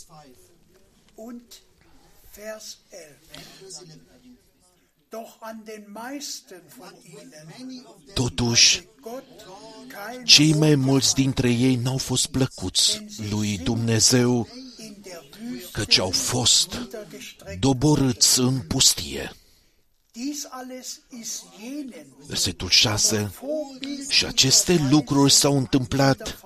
Totuși, cei mai mulți dintre ei n-au fost plăcuți lui Dumnezeu, căci au fost doborâți în pustie. Versetul șase. Și aceste lucruri s-au întâmplat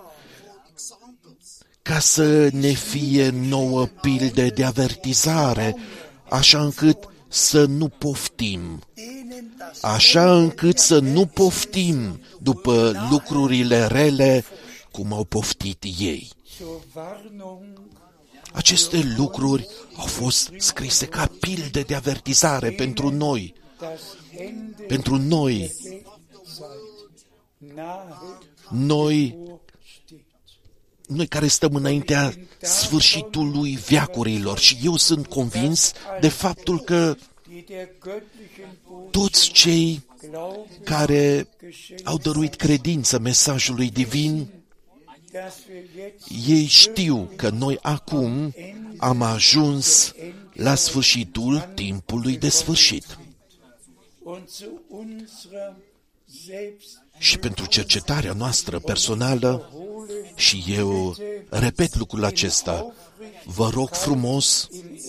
ca să ne fie nouă pilde de avertizare, așa încât să nu poftim, așa încât să nu poftim după lucrurile rele cum au poftit ei. Aceste lucruri au fost scrise ca pilde de avertizare pentru noi, pentru noi, noi, noi care stăm înaintea sfârșitului veacurilor, și eu sunt convins de faptul că toți cei care au dăruit credință mesajului divin, ei știu că noi acum am ajuns la sfârșitul timpului de sfârșit. Și pentru cercetarea noastră personală, și eu repet lucrul acesta, vă rog frumos,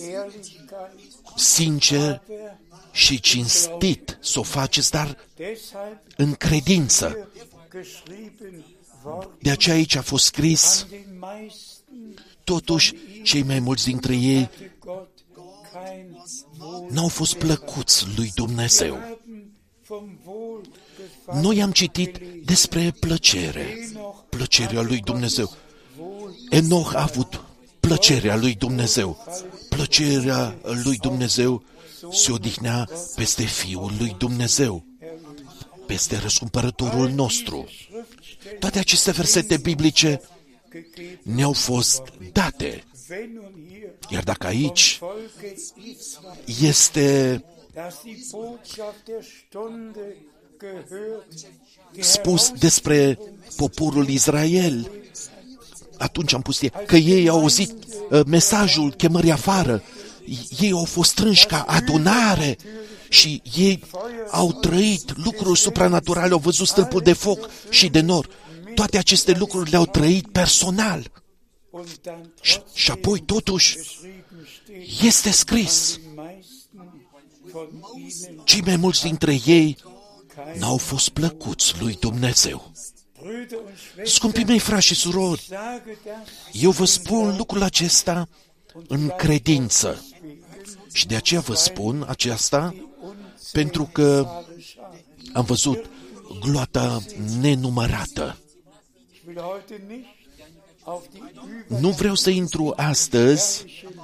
sincer și cinstit să o faceți, dar în credință. De aceea aici a fost scris: totuși, cei mai mulți dintre ei n-au fost plăcuți lui Dumnezeu. Noi am citit despre plăcere, plăcerea lui Dumnezeu. Enoch a avut plăcerea lui Dumnezeu. Plăcerea lui Dumnezeu se odihnea peste Fiul lui Dumnezeu, peste răscumpărătorul nostru. Toate aceste versete biblice ne-au fost date. Iar dacă aici este spus despre poporul Israel, atunci am pus că ei au auzit uh, mesajul chemării afară, ei au fost strânși ca adunare și ei au trăit lucruri supranaturale, au văzut stâlpul de foc și de nor. Toate aceste lucruri le-au trăit personal. Și, și apoi, totuși, este scris: cei mai mulți dintre ei n-au fost plăcuți lui Dumnezeu. Scumpii mei frați și surori, eu vă spun lucrul acesta în credință. Și de aceea vă spun aceasta, pentru că am văzut gloata nenumărată. Nu vreau să intru astăzi,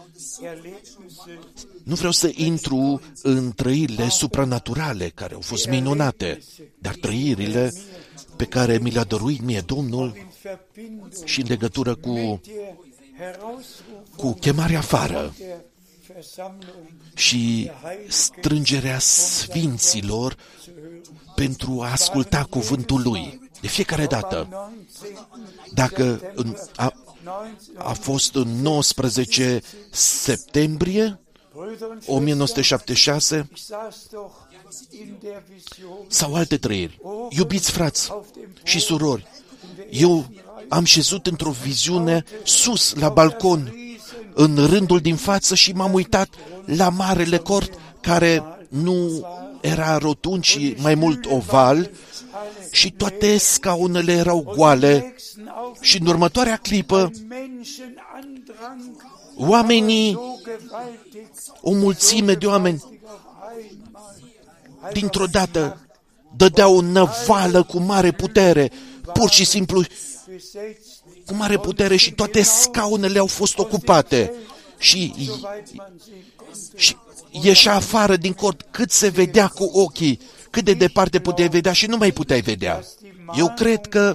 nu vreau să intru în trăirile supranaturale care au fost minunate, dar trăirile pe care mi le-a dăruit mie Domnul și în legătură cu, cu chemarea afară și strângerea sfinților pentru a asculta cuvântul Lui. De fiecare dată, dacă a, a fost în nouăsprezece septembrie o mie nouă sute șaptezeci și șase sau alte trăiri. Iubiți frați și surori, eu am șezut într-o viziune sus la balcon, în rândul din față, și m-am uitat la marele cort, care nu era rotund, ci mai mult oval, și toate scaunele erau goale, și în următoarea clipă oamenii, o mulțime de oameni, dintr-o dată dădeau o năvală cu mare putere, pur și simplu cu mare putere, și toate scaunele au fost ocupate și, și ieșea afară din cort cât se vedea cu ochii, cât de departe puteai vedea și nu mai puteai vedea. Eu cred că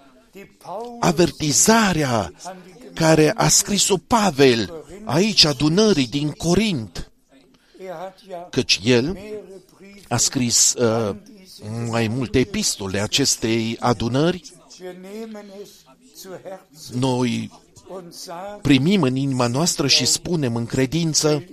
avertizarea care a scris-o Pavel aici adunării din Corint, căci el a scris uh, mai multe epistole acestei adunări, noi primim în inima noastră și spunem în credință: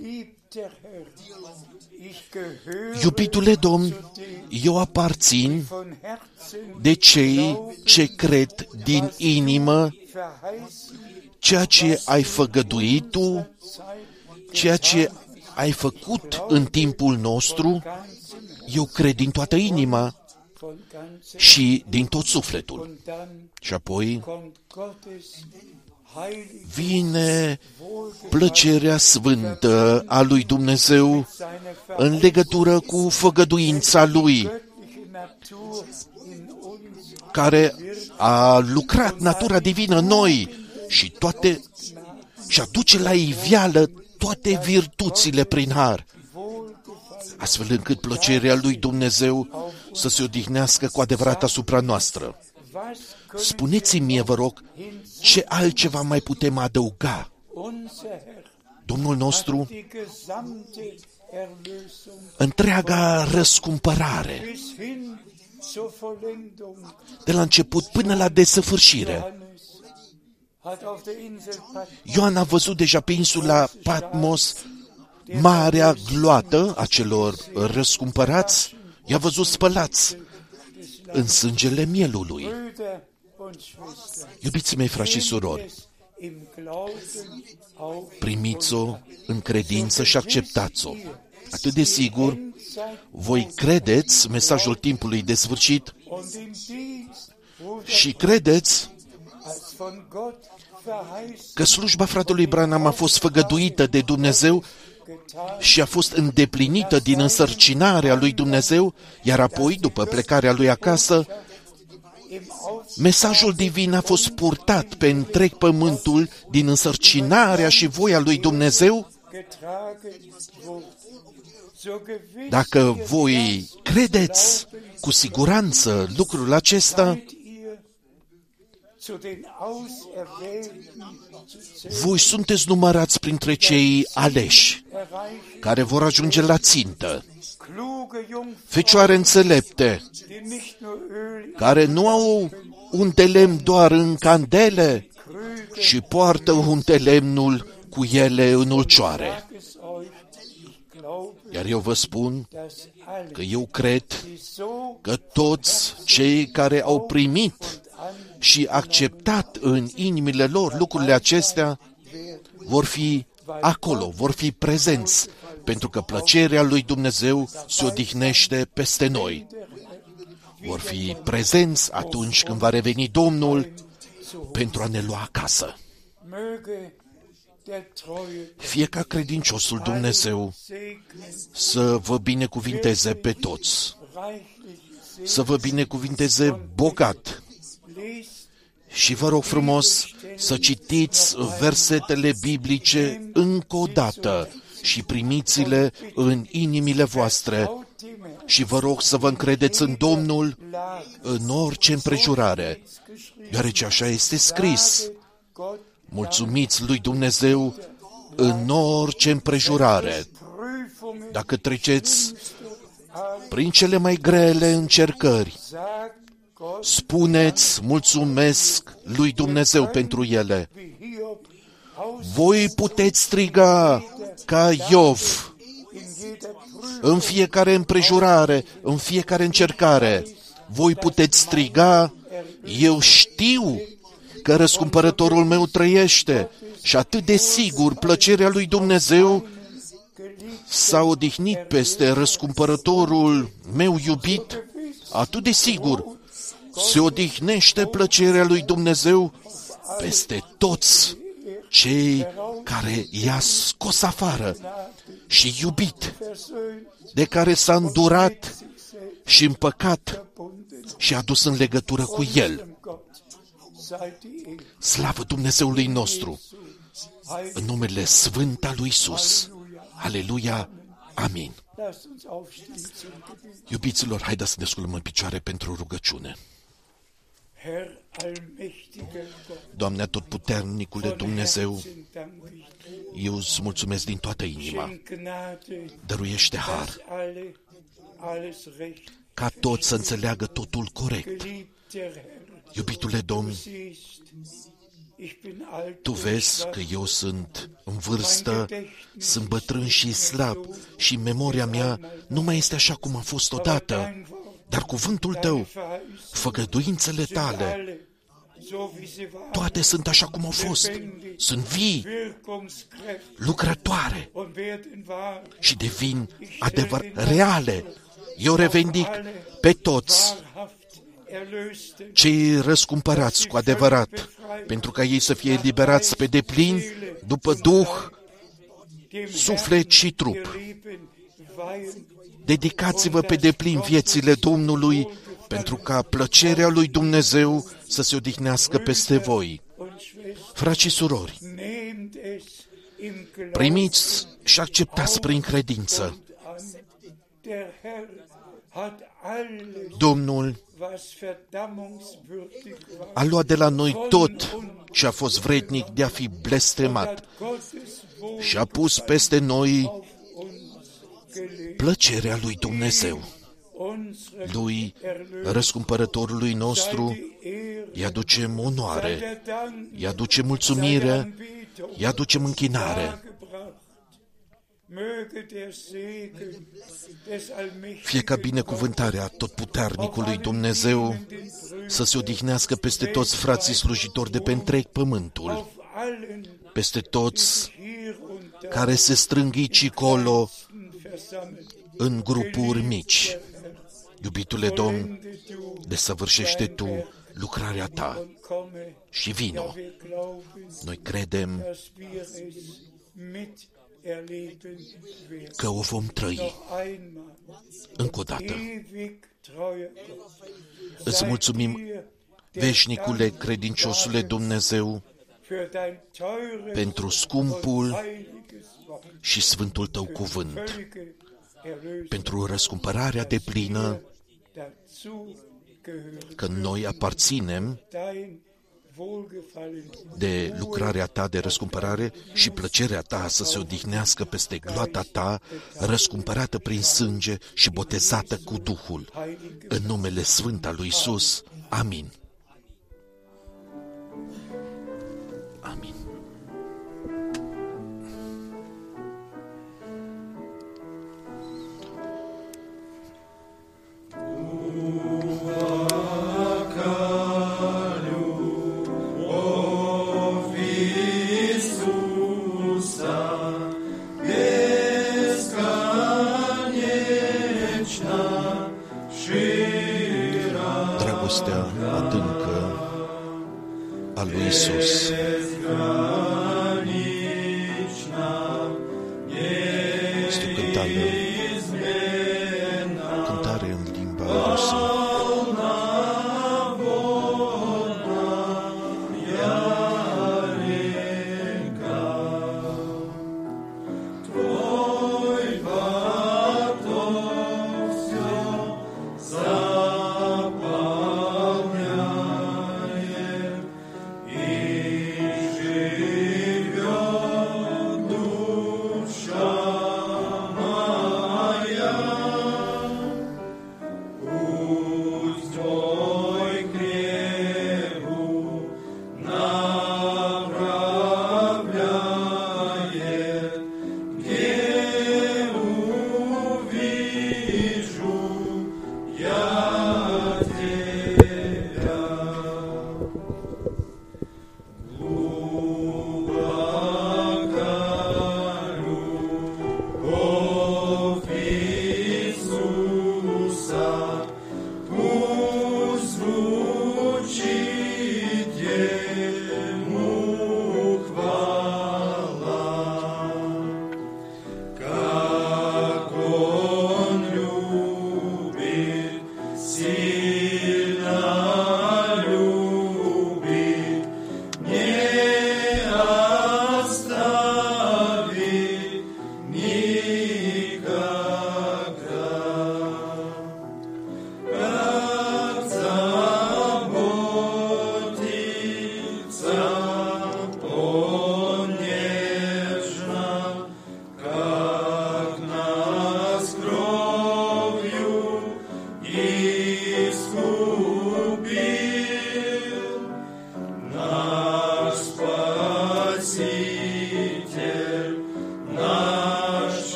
iubitule Domn, eu aparțin de cei ce cred din inimă ceea ce ai făgăduit Tu, ceea ce ai făcut în timpul nostru. Eu cred din toată inima și din tot sufletul. Și apoi vine plăcerea sfântă a lui Dumnezeu în legătură cu făgăduința Lui, care a lucrat natura divină în noi și toate și aduce la iveală toate virtuțile prin har, astfel încât plăcerea lui Dumnezeu să se odihnească cu adevărat asupra noastră. Spuneți-mi, vă rog, ce altceva mai putem adăuga? Domnul nostru, întreaga răscumpărare, de la început până la desăvârșire. Ioan a văzut deja pe insula Patmos marea gloată a celor răscumpărați, i-a văzut spălați în sângele mielului. Iubiții mei, frați și surori, primiți-o în credință și acceptați-o. Atât de sigur, voi credeți mesajul timpului de sfârșit și credeți că slujba fratelui Branham a fost făgăduită de Dumnezeu și a fost îndeplinită din însărcinarea lui Dumnezeu, iar apoi, după plecarea lui acasă, mesajul divin a fost purtat pe întreg pământul din însărcinarea și voia lui Dumnezeu. Dacă voi credeți cu siguranță lucrul acesta, voi sunteți numărați printre cei aleși care vor ajunge la țintă. Fecioare înțelepte, care nu au un lemn doar în candele, ci poartă un lemnul cu ele în ulcioare. Iar eu vă spun că eu cred că toți cei care au primit și acceptat în inimile lor lucrurile acestea vor fi acolo, vor fi prezenți, pentru că plăcerea lui Dumnezeu se odihnește peste noi. Vor fi prezenți atunci când va reveni Domnul pentru a ne lua acasă. Fie ca credinciosul Dumnezeu să vă binecuvinteze pe toți, să vă binecuvinteze bogat. Și vă rog frumos să citiți versetele biblice încă o dată și primiți-le în inimile voastre. Și vă rog să vă încredeți în Domnul în orice împrejurare, deoarece așa este scris. Mulțumiți lui Dumnezeu în orice împrejurare. Dacă treceți prin cele mai grele încercări, spuneți mulțumesc lui Dumnezeu pentru ele. Voi puteți striga ca Iov în fiecare împrejurare, în fiecare încercare. Voi puteți striga, eu știu că răscumpărătorul meu trăiește și atât de sigur plăcerea lui Dumnezeu s-a odihnit peste răscumpărătorul meu iubit, atât de sigur se odihnește plăcerea lui Dumnezeu peste toți cei care i-a scos afară și iubit, de care s-a îndurat și împăcat și a dus în legătură cu El. Slavă Dumnezeului nostru, în numele Sfânt al lui Iisus. Aleluia, amin. Iubiților, haideți să ne sculăm în picioare pentru rugăciune. Doamne atotputernicule Dumnezeu, eu îți mulțumesc din toată inima. Dăruiește har ca toți să înțeleagă totul corect. Iubitule Domn, Tu vezi că eu sunt în vârstă, sunt bătrân și slab și memoria mea nu mai este așa cum a fost odată, dar cuvântul Tău, făgăduințele Tale, toate sunt așa cum au fost, sunt vii, lucrătoare și devin adevăr reale. Eu revendic pe toți cei răscumpărați cu adevărat, pentru ca ei să fie eliberați pe deplin după Duh, suflet și trup. Dedicați-vă pe deplin viețile Domnului, pentru ca plăcerea lui Dumnezeu să se odihnească peste voi. Frați și surori, primiți și acceptați prin credință. Domnul a luat de la noi tot ce a fost vrednic de a fi blestemat și a pus peste noi plăcerea lui Dumnezeu. Lui, răscumpărătorului nostru, îi aducem onoare, îi aducem mulțumire, îi aducem închinare. Fie ca binecuvântarea totputernicului Dumnezeu să se odihnească peste toți frații slujitori de pe întreg pământul, peste toți care se strâng aici colo în grupuri mici. Iubitule Domn, desăvârșește Tu lucrarea Ta și vino. Noi credem că o vom trăi. Încă o dată. Îți mulțumim, veșnicule, credinciosule Dumnezeu, pentru scumpul și sfântul Tău cuvânt, pentru răscumpărarea deplină, că noi aparținem de lucrarea Ta de răscumpărare și plăcerea Ta să se odihnească peste gloata Ta, răscumpărată prin sânge și botezată cu Duhul. În numele Sfânt al lui Iisus. Amin. Amin. Dragostea adâncă a lui Iisus. Este o cântare, cântare în limba rusă. Yeah.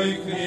lui Christus.